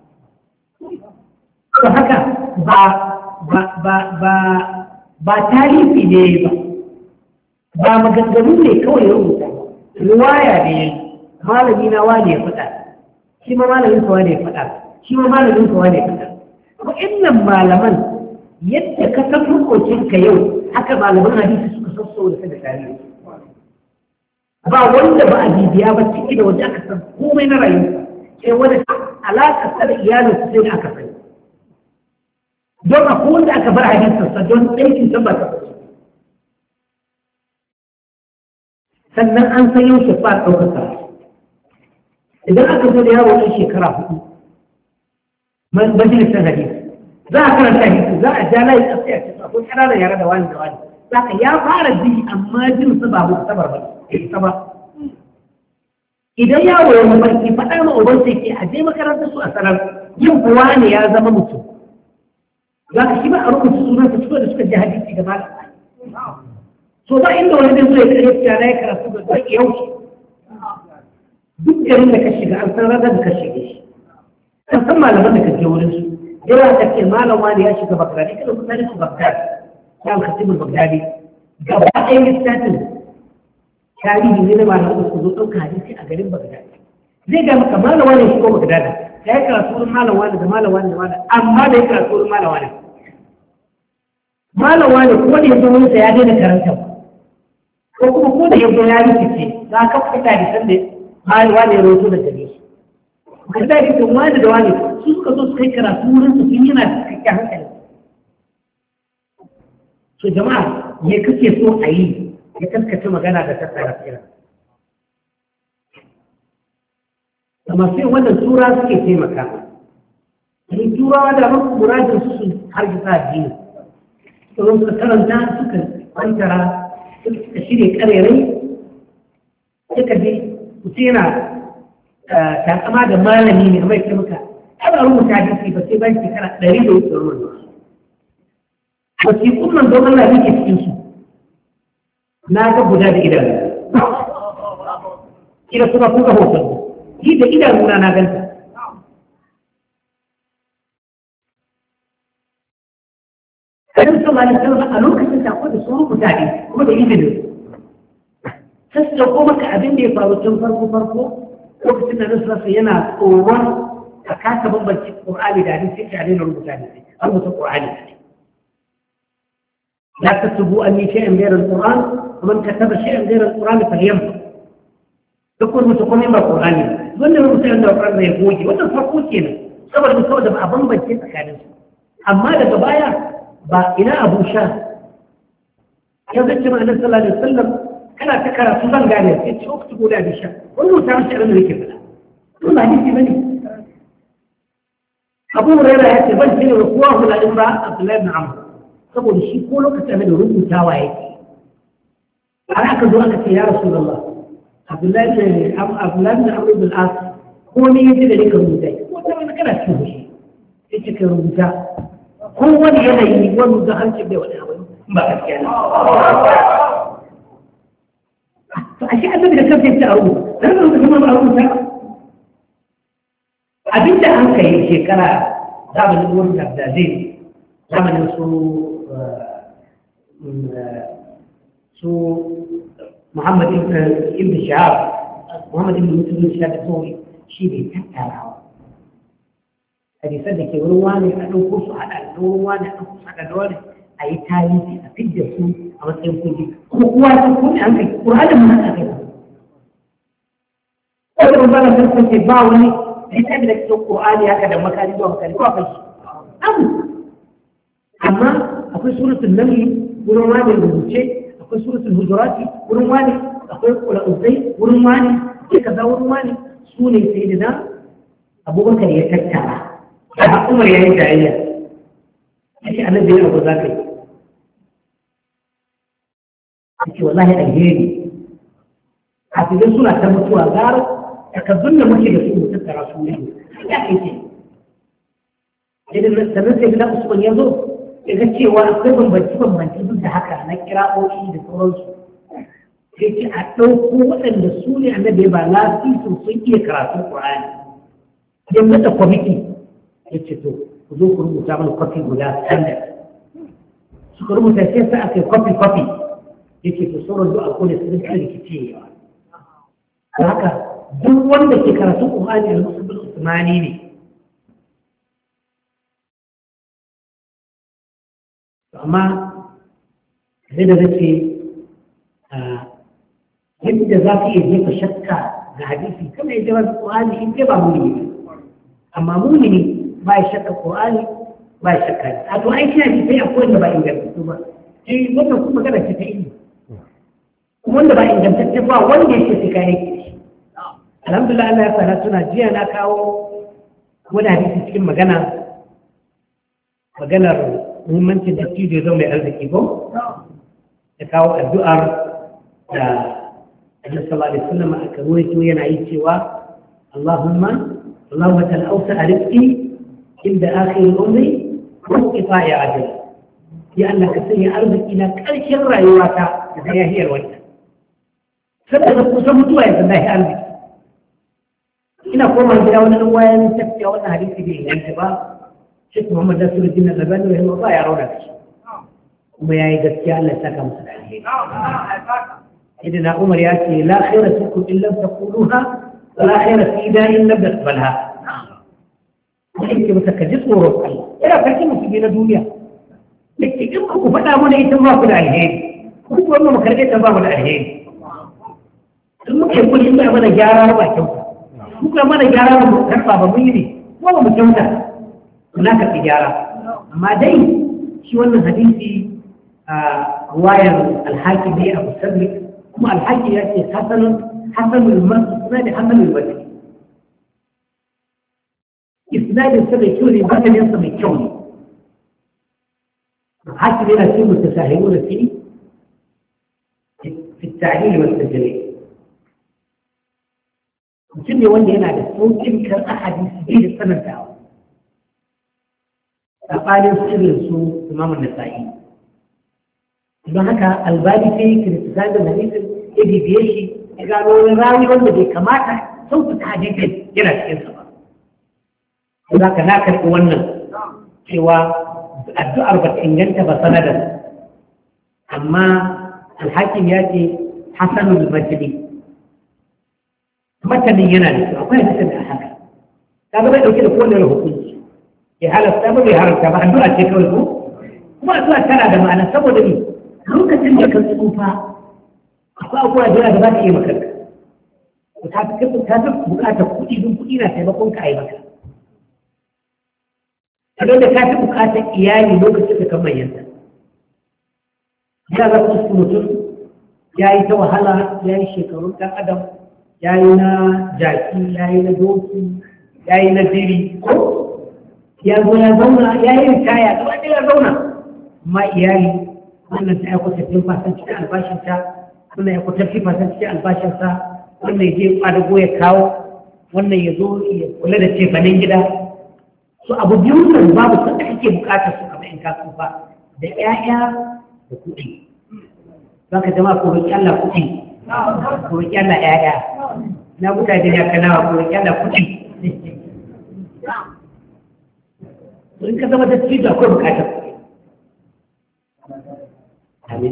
to haka ba ba ba ba ba tarihi ne ba ba maganganu ne kawai ya rubuta riwaya da ya yi malami na wani ya faɗa shi ma malamin sa wani ya faɗa shi ma malamin sa wani ya faɗa wa'annan malaman yadda ka san hukuncinka yau haka malaman hadisi suka sassau da da tarihi ba wanda ba a bibiya ba ciki da waje aka san komai na rayuwa sai wani alaƙa sa da iyalinsa sai da aka sani don akwai wanda aka bar hadisinsa don aikin san ba ta faɗi sannan an san yau shafa ɗaukaka idan aka zo da yaro ɗan shekara hudu majalisar hadisi za a karanta hadisi za a ja layi a tsaye a akwai ƙananan yara da wani da wani za ka ya fara ji amma jin su ba mu sabar ba ita ba idan yaro ya mafarki faɗa ma uban sai ke a je makarantar su a sanar yin kuwa ne ya zama mutum za ka shi ba a rubuta sunan su suka da suka ji hadisi da malam so ba inda wani zai zo ya kare ya na ya karatu da zai yauki duk garin da ka shiga an san ranar da ka shige shi kan san malaman da ka je wurin su yawa ta ce malam wani ya shiga bagdadi kada ku tare su bagdadi ya al-khatib al-bagdadi gaba ɗaya littafin tarihi ne na malaman da su zo ɗauka hadisi a garin bagdadi zai ga maka malam wani ya shigo bagdadi ya yi karatu wurin malam wani da malam wani da malam amma da ya karatu wurin malam wani malam wani ko da ya zo wurinsa ya daina karanta ko kuma ko da ya zo ya rikice za ka fita da sanda malam wani ya roto da gare shi ka da rikin wani da wani su suka zo su kai karatu wurinsa sun yana da cikakken hankali so jama'a me kake so a yi ya kaskace magana da tattara kira amma sai wannan tura suke taimaka ne turawa da mafi muradin su sun hargitsa addini domin suka karanta suka kwantara suka shirya karerai suka je mutu yana takama da malami ne kamar yake maka ana rubuta hadisi ba sai bayan shekara ɗari da wuce ruwan wasu kullum don Allah yake cikin su na ga guda da idanu ina kuma kuka hoton shi da idanuna na ganta kayan sama da salama a lokacin da akwai da sauran mutane kuma da izinin sassa ko maka abin da ya faru tun farko farko lokacin da nasu rasa yana tsoron a kasa bambanci ƙur'ani da hadisi sai a daina rubuta ne an rubuta ƙur'ani ne لا تكتبوا أني شيئا غير القرآن ومن كتب شيئا غير القرآن فليمسك تقول متقومين بالقرآن wannan rubutun da ƙwarar ya goge wannan farko ke nan saboda saboda ba a bambance tsakanin su amma daga baya ba ina abu sha ya zace ma annabi sallallahu alaihi wasallam kana ta karatu zan gane sai ce ku tugo da bisha wannan rubuta mishi abin da yake fada to ba hadisi bane Abu Hurairah ya ce ban ce wa kuwa hula ibra Abdullah ibn Amr saboda shi ko lokacin da rubutawa yake har aka zo aka ce ya Rasulullah Abdullahi ne Abdullahi ne Amr ibn al-As ko ne yaji da nika rubuta ko ta wani kana cikin shi yake ka rubuta ko wani yanayi wani da hanci bai wani abu ba gaskiya ne to ashe annabi da kansa yake a rubuta dan rubuta kuma ba rubuta abinda an kai shekara zamanin wurin Abdulaziz zamanin su su محمد ابن شهاب محمد ابن مسلم شهاب الثوري شيء بيتكلم هذه صدق يقولون أنا أقص على النوان أقص على النوان أي تاريخ أفيد يسوع أو تقول هو يقول أنك وهذا من هذا أول مرة تقول تباوني ليس بدك القرآن هكذا مكان دوا مكان كويس أم أما أقول سورة النمل ونوان الوجه akwai suratul hujurati wurin wani akwai qul'uzai wurin wani sai kaza wurin wani su ne sai da Abubakar ya tattara da Umar ya yi jayayya sai annabi ya abu zakai sai wallahi alheri kafin suna ta mutuwa gara takaddun da muke da su mu tattara su ne ya kai ce idan sanin sai da Usman ya zo ya cewa akwai bambanci-bambanci duk da haka na kira'o'i da sauransu sai ce a ɗauko waɗanda su ne annabi ba lafisun sun iya karatun ƙwa'ani yanzu da kwamiti ya ce to ku zo ku rubuta mana kwafi guda standard suka rubuta sai sa aka yi kwafi-kwafi ya ce to sauran duk akwai da su rinka rikici yawa da haka duk wanda ke karatun ƙwa'ani a musulun usmani ne amma sai da nake yadda za ka iya jefa shakka ga hadisi kama ya jawar ƙwa'ani in ce ba muni ne amma muni ne ba ya shakka ƙwa'ani ba ya shakka ne a to aiki na sai akwai wanda ba ingantattu ba eh wannan kuma magana ce ta ilimi kuma wanda ba ingantacce ba wanda ya ce sai ka yake shi alhamdulillah Allah ya fara suna jiya na kawo wani hadisi cikin magana maganar muhimmancin da cijo zo mai arziki ko ya kawo addu'ar da Annabi sallallahu alaihi wasallam aka ruwaito yana yi cewa Allahumma Allahumma talausa rizqi inda akhir umri wa qita'i ajali ya Allah ka sanya arziki na ƙarshen rayuwata da ta yahiyar wannan saboda kusa mutuwa ya san lahi arziki ina koma gida wani ɗan wayan tafiya wannan hadisi bai inganta ba Sheikh Muhammad Nasiruddin Al-Albani rahimahullah ya rauna da shi kuma yayi gaskiya Allah ya saka masa da alheri idan Umar ya ce la khaira fikum illa taquluha wa la khaira fi da'in lam taqbalha yake masa ka ji tsoron Allah ina farki musulmi na duniya yake in ku faɗa mana ita ba ku da alheri ku kuma mu karɓe ta ba mu da alheri in muke kullum da mana gyara ba kyauta muka mana gyara ba mu karɓa ba mun yi ne kuma ba mu kyauta na karɓi gyara amma dai shi wannan hadisi a wayar alhaki ne a musablik kuma alhaki ya ce hasanun hasanul masu suna da hasanul masu isnadin sa mai kyau ne bayanin sa mai kyau ne hakim yana cikin mutasahimu da fi fi ta'lil wa tajrid mutum ne wanda yana da saukin kan ahadisi bai da sanantawa tsakanin sirrin su imamun nasa'i don haka albani sai kirtisan da hadisin ya bibiye shi ya gano wani rawi wanda bai kamata sautuka hadisin yana cikin sa ba za ka na karɓi wannan cewa addu'ar ba ta inganta ba sanadar amma alhakin ya ce hasanul majdi matanin yana da su akwai hadisin da haka ta ga bai dauke da kowane hukunci ya halatta ba bai haramta ba addu'a ce kawai ko kuma addu'a tana da ma'ana saboda ni lokacin da ka tsufa akwai abubuwa da yawa da za ka yi maka ta ta bukatar kuɗi don kuɗi na taimakon ka a yi maka abin da ka fi bukatar iyali lokacin da kan manyanta ya za su mutum ya yi ta wahala ya yi shekarun ɗan adam ya yi na jaki ya yi na doki ya yi na jiri ko ya zo ya zauna ya yi ritaya gaba ɗaya ya zauna amma iyali wannan ta aiko tafiyin fasan cikin albashinta wannan ya kwatar fi fasan cikin albashinsa wannan ya je kwadago ya kawo wannan ya zo ya kula da cefanen gida su abu biyu nan babu sanda kake bukatar su kamar in ka tsufa da ƴaƴa da kuɗi za ka jama ko roƙi Allah kuɗi ko roƙi Allah ƴaƴa na buɗa da ya kana ko roƙi Allah kuɗi to in ka zama da cikin akwai bukatar kuɗi amin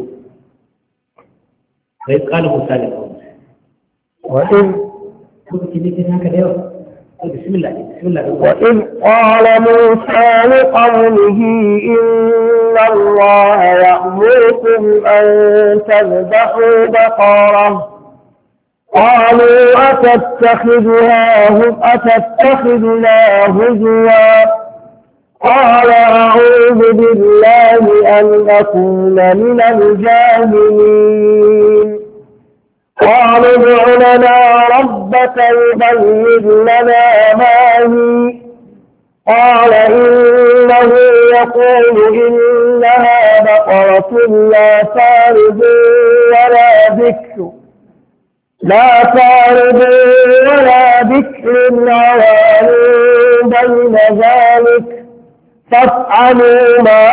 bai kala misali وإذ kuma ki ne kin haka da yawa بسم الله بسم الله وإذ قال موسى لقومه إن الله يأمركم أن تذبحوا بقرة قالوا أتتخذها أتتخذنا هزوا قال أعوذ بالله أن أكون من الجاهلين قالوا ادع لنا ربك يبين لنا ما هي قال إنه يقول إنها بقرة لا فارض ولا بكر لا فارض ولا بكر عوان بين ذلك فافعلوا ما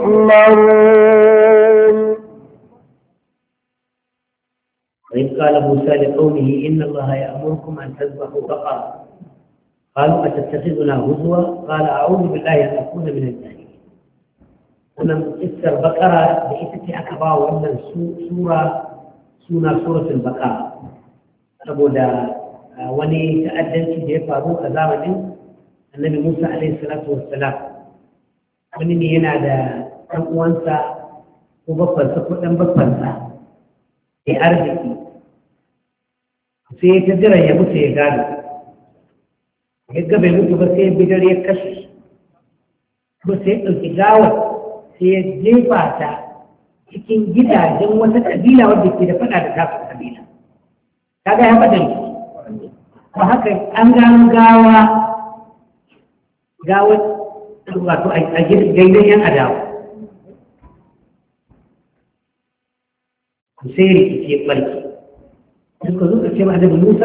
تؤمرون وإذ قال موسى لقومه إن الله يأمركم أن تذبحوا بقرة قالوا أتتخذنا هزوا قال أعوذ بالله أن أكون من الجاهلين ولم تفسر بقرة بإتتي أكبا وأن سورة سورة سورة البقرة saboda wani ta'addanci da ya faru a zamanin annabi Musa alaihi salatu wassalam wani ne yana da ɗan uwansa ko babbansa ko ɗan babbansa ya arziki sai ta jira ya mutu ya gado ya bai mutu ba sai bidar ya kashe ba sai ɗauki gawar sai ya jefa ta cikin gidajen wata ƙabila wadda ke da faɗa da tasu ƙabila ta ga ya faɗa ne ba haka an gano gawa gawar wato a gaidan yan adawa sai rikici ya ɓarki suka zo ce ma annabi Musa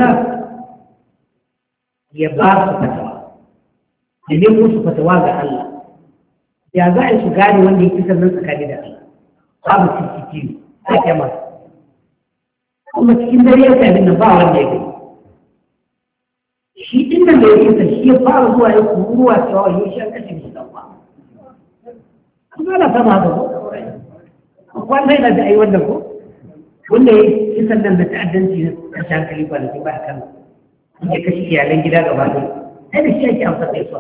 ya ba su fatawa da ne musu fatawa ga Allah ya za a yi su gane wanda ya kisan nan tsakani da Allah babu cikin a kyamar kuma cikin dare ya sami nan ba wanda ya gani shi ɗin nan da ya kisa shi ya fara zuwa ya kuruwa cewa ya shi an kashe shi ɗan ba kuma ana sama haka ko wanda yana da ai wannan ko wanda ya kisan nan da ta'addanci na kashe hankali ba da ke ba a kan ya kashe iyalan gida gaba ɗaya sai da shi ake amsa da yasuwa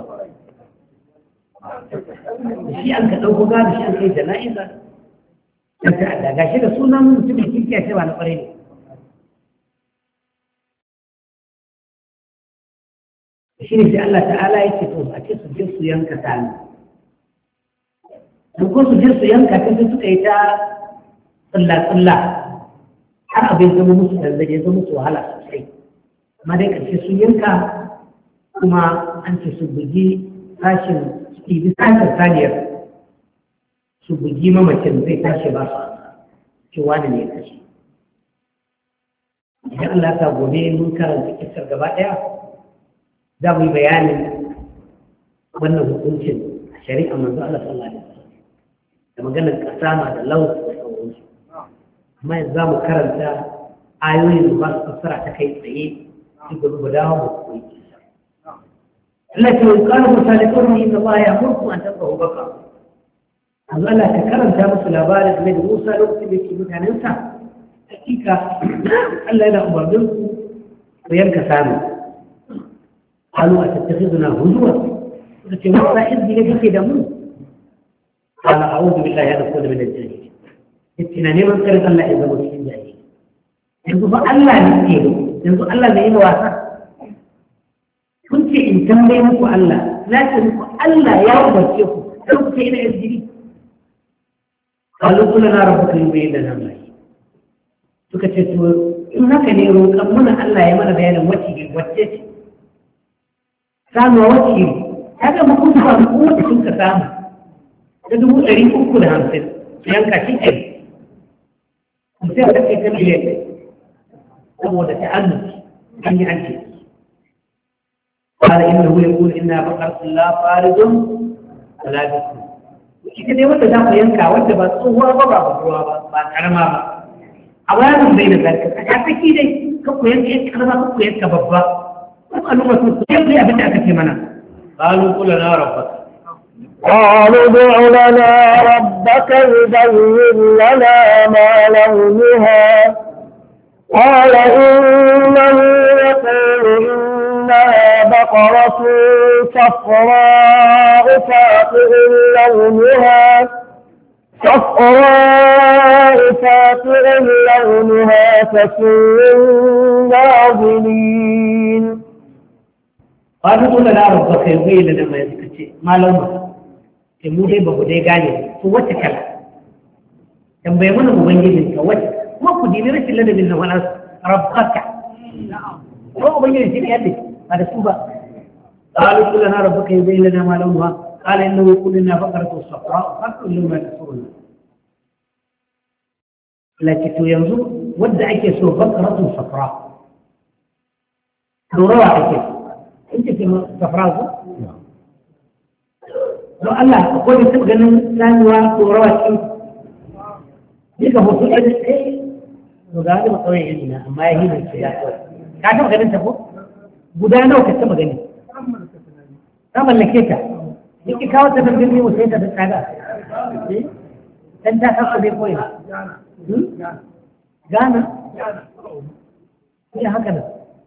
da shi an ka ɗauko gado shi an kai jana'iza da ta'adda ga shi da sunan mutumin kirki a cewa na ƙwarai ne shi ne sai Allah ta'ala ya ce to a ce su je su yanka sani duk ko su je su yanka ta sai suka yi ta tsalla-tsalla har abin zama musu danzaje zama musu wahala sosai amma dai ƙarshe su yanka kuma an ce su bugi tashin su ɗibi tashin saniyar su bugi mamacin zai tashi ba su ce wani ne kashe idan Allah ta gobe mun karanta kisar gaba ɗaya za mu yi bayanin wannan hukuncin a shari'a manzo Allah sallallahu alaihi wasallam da maganar kasama da laus da sauransu amma yanzu za mu karanta ayoyin da ba su fassara ta kai tsaye duk da mu dawo mu koyi kisa Allah ta yi kana musalikun inna Allah ya murku an tabbahu baka yanzu Allah ta karanta musu labarin da Musa lokacin da yake mutanensa hakika Allah yana umarnin ku yanka sami قالوا أتتخذنا هزوا قلت موسى إذن لك في دمون قال أعوذ بالله أن أكون من الجاهلين إتنا نيمان قرد الله إذا مسلم جاهلين ينظر الله نسيله ينظر الله نعيم واسع كنت إن تنبينك الله لا تنبينك الله يا رب الشيخ كنت إلى إذن قالوا قل لنا ربك يبين لنا ما هي سكتشتوا إنك نيروك أمنا الله يمنى بيانا وجهي وجهي samuwa wacce iri ta ga makon ba kowace sun ka samu ta dubu ɗari uku da hamsin su yanka shi ɗari sai a kasance ta miliyan ɗari saboda ta annuci an yi an ce قال إنه يقول إنها بقرة لا فارض ولا بكر ita dai wanda za ku yanka wanda ba tsohuwa ba ba ruwa ba ba karama ba a bayanin bai da zarka a kaki dai kan ku yanka yanka karama kan ku yanka babba قالوا قل لنا ربك قالوا ادع لنا ربك يبين لنا ما لونها قال إنه يقول إنها بقرة صفراء فاقع لونها صفراء فاقع لونها تسر الناظرين قالوا قل لنا ربك يبين لنا ما يذكر ما لونه mu dai ba ku dai gane ko wata kala tambaye mana ubangijin ka wata kuma ku dini rashin ladabin nan wala rabbaka ko ubangijin shi ne yadda ba da su ba qalu qul lana rabbuka yubayyin lana ma launuha qala innahu qulna baqaratun safra faqul lima tasurun laki to yanzu wanda ake so baqaratun safra dorawa ake انت في صفراء لو الله اقول لك ganin sanuwa ko rawa ce dika hoto da sai to ga da kawai yin na amma ya hidin shi da kawai ka taba ganin ta ko guda nawa ka taba gani ka mallake ta yake kawo ta da birni mu sai ta da tsada dan ta kafa bai koyi gana ya haka da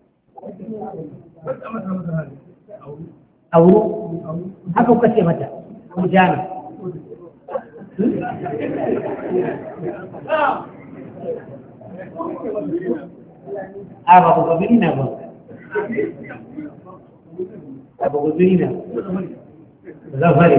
auro haka kuka ce mata ko jana a ba ku gabiri na ba a ba ku gabiri na zafari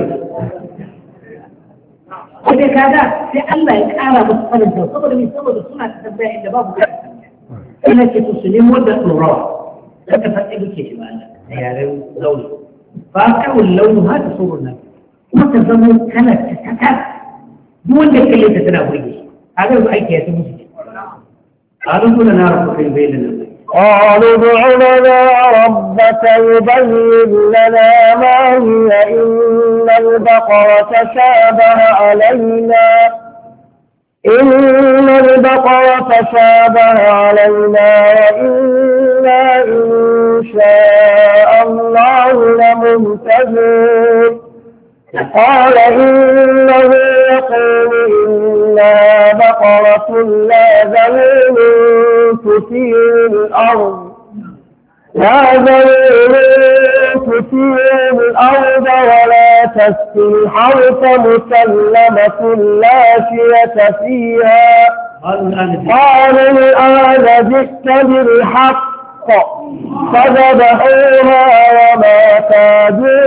ko dai kada sai Allah ya kara musu sanin ta saboda mai saboda suna ta tambaya inda babu kai ina ce su nemo da tsorawa daga fatsi duke shi ba Allah da yaren launi ba kawai launi ha ta tsoron nan kuma ta zama kalar ta takar duk wanda ya kalle ta tana burge shi a ga aiki ya ta musu ce قالوا كنا نعرف كيف بيننا قالوا ادع لنا ربك يبين لنا ما هي إن البقرة تشابه علينا إن البقرة تشابه علينا وإنا إن شاء الله لمهتدون قال إنه يقول إنها بقرة لا ذلول تثير الأرض لا ذلول تثير الأرض ولا تسقي الحرث مسلمة لا شية فيها قالوا الآن جئت بالحق فذبحوها وما كادوا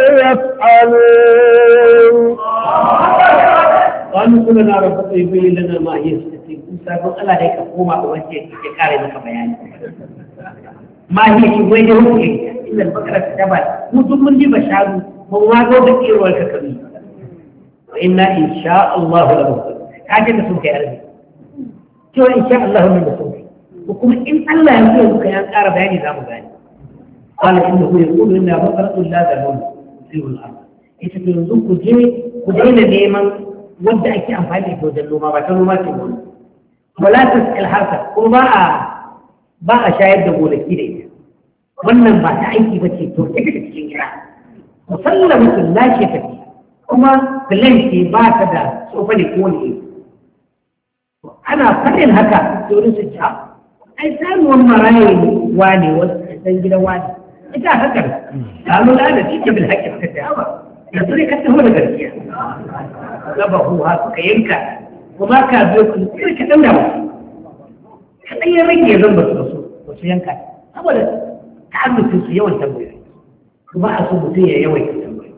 يفعلون قالوا كلنا ربك يبين لنا ما هي ستين موسى الله هيك قوما وجهك كاري maka bayani ما هي وين هو إن البقرة تجبل mutum mun ji basharu mun wago da kirwar ka kabi wa inna insha Allah la muhtadun kaje da sun kai arzi to insha Allah mun da sun kuma in Allah ya so muka ya ƙara bayani za mu gani qala innahu yaqulu inna baqaratun la zalul tusiru al-ard ita ce yanzu ku je ku daina neman wanda ake amfani da wajen noma ba ta noma ce ba wala tasqil harka ko ba a ba a shayar da gonaki da ita wannan ba ta aiki ba ce to take da cikin gida musallamatul la shay'a kuma filan ce ba ta da tsofa ne ko ne ana fadin haka to su ci ai samuwan maraye wane wasu ɗan gidan wane ita haka ta lura da cikin bil haƙƙi suka ta yawa da su ne ka taho da gaskiya gaba huwa suka yanka kuma ka biyo ku sai ka daura wasu kaɗan ya rage zan ba su wasu wasu yanka saboda ta arzikin su yawan tambayoyi kuma a so mutum ya yawaita tambayoyi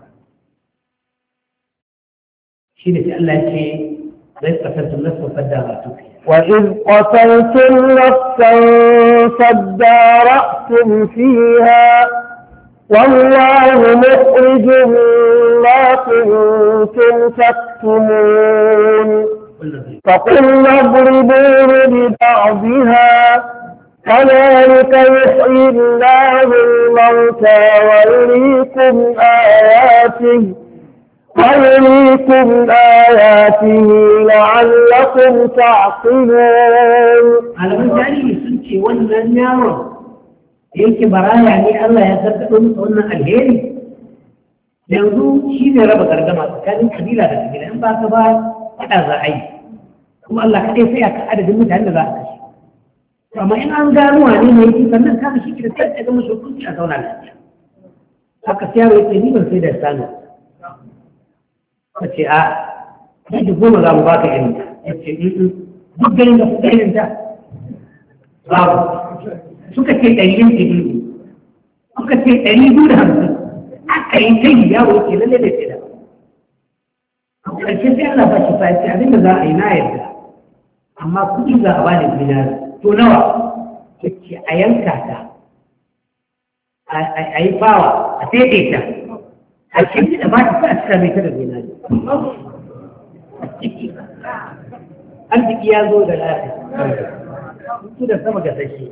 shi ne sai Allah ya ce zai kasance nasu fadda ba tufi وإذ قتلتم نفسا فادارأتم فيها والله مخرج ما كنتم تكتمون فقلنا اضربوه ببعضها كذلك يحيي الله الموتى ويريكم آياته ويريكم آياته لعلكم تعقلون على مثالي سنتي وانا النار يمكن برايا يعني الله يتبقى مثلنا الهيري yanzu shi ne raba gardama tsakanin kabila da kabila in ba ka ba faɗa za a yi kuma Allah kaɗai sai aka adadin mutane da za a kashe amma in an gano wane ne yake sannan ka shi da sai ga musu hukunci a zauna lafiya haka sai yaro yake ni ban sai da sanu kace a kai da goma za mu baka irin ta yace duk garin da kuka irin ta babu suka ce ɗari yin ɗari suka ce ɗari biyu da hamsin aka yi kai yawo ke lalle da ke da a ƙarshe sai Allah ba shi fahimci abin da za a yi na yarda amma kuɗi za a bani dinari to nawa ce a yanka ta a yi fawa a taidaita a cikin da ba ta sa a cika mai ta da dinari arziki ya zo da lafiya su da sama ga sashe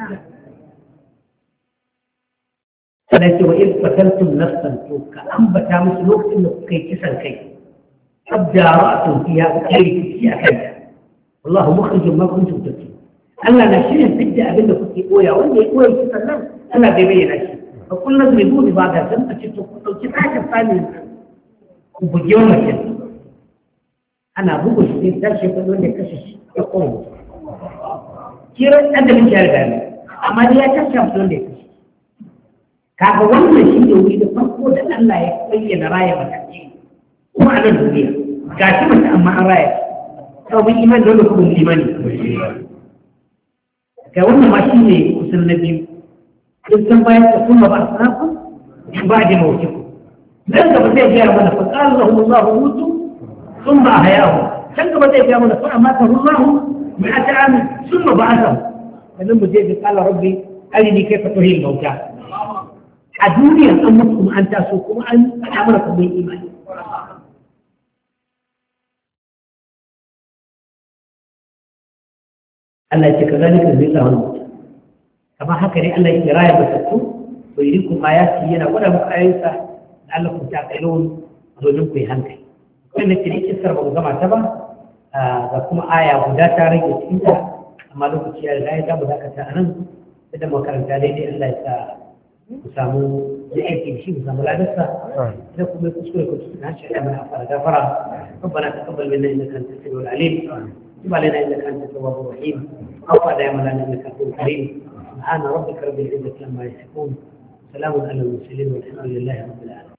sannan ce wa in fataltum nafsan to ka ambata musu lokacin da kuka yi kisan kai abda ra'atun fiha kai kici a kanta wallahu mukhrijum ma kuntum taktumun Allah na shirin fidda abin da kuke koya wanda ya koya kisan nan Allah bai bayyana shi fa kullu zribu bi ba'da san a ce to ku dauki tashin sami ku buge mace ana bugu shi sai tashi ko wanda ya kashe shi ya koma kiran adalin ya riga ne amma dai ya kashe mutum da ya kashe kaga wannan shi ne wuri da farko da Allah ya bayyana raya matacce kuma a nan duniya ga shi mace amma an raya ta mun iman da wanda kuma imani ga wannan ma shi ne kusan na biyu in san bayan ta kuma ba a sanakun in ba da mawuciku dan gaba zai gaya mana fa qala lahum Allahu mutu thumma ahyahu can gaba zai gaya mana fa amata Allahu mi'ata am thumma ba'athahu sannan mu je bi qala rabbi arini kayfa tuhil mauta a duniya an mutu kuma an taso kuma an faɗa mana kuma imani Allah ya ce ka zalika zai sa wani mutu kamar haka ne Allah ya raya matattu bai riku ayati yana gwada muku ayoyinsa da Allah ku ta kailon domin ku yi hankali wannan kiri kisar ba mu gama ta ba ga kuma aya guda ta rage cikin ta amma lokaci ya riga ya mu dakata a nan idan makaranta daidai Allah ya sa mu samu da aiki da shi mu samu ladarsa idan kuma ya kuskure ku tuka hanci ya mana afara gafara ربنا تقبل منا انك انت السميع العليم وتب علينا انك انت التواب الرحيم عفو دائما انك انت الكريم سبحان ربك رب العزه عما يصفون سلام على المرسلين والحمد لله رب العالمين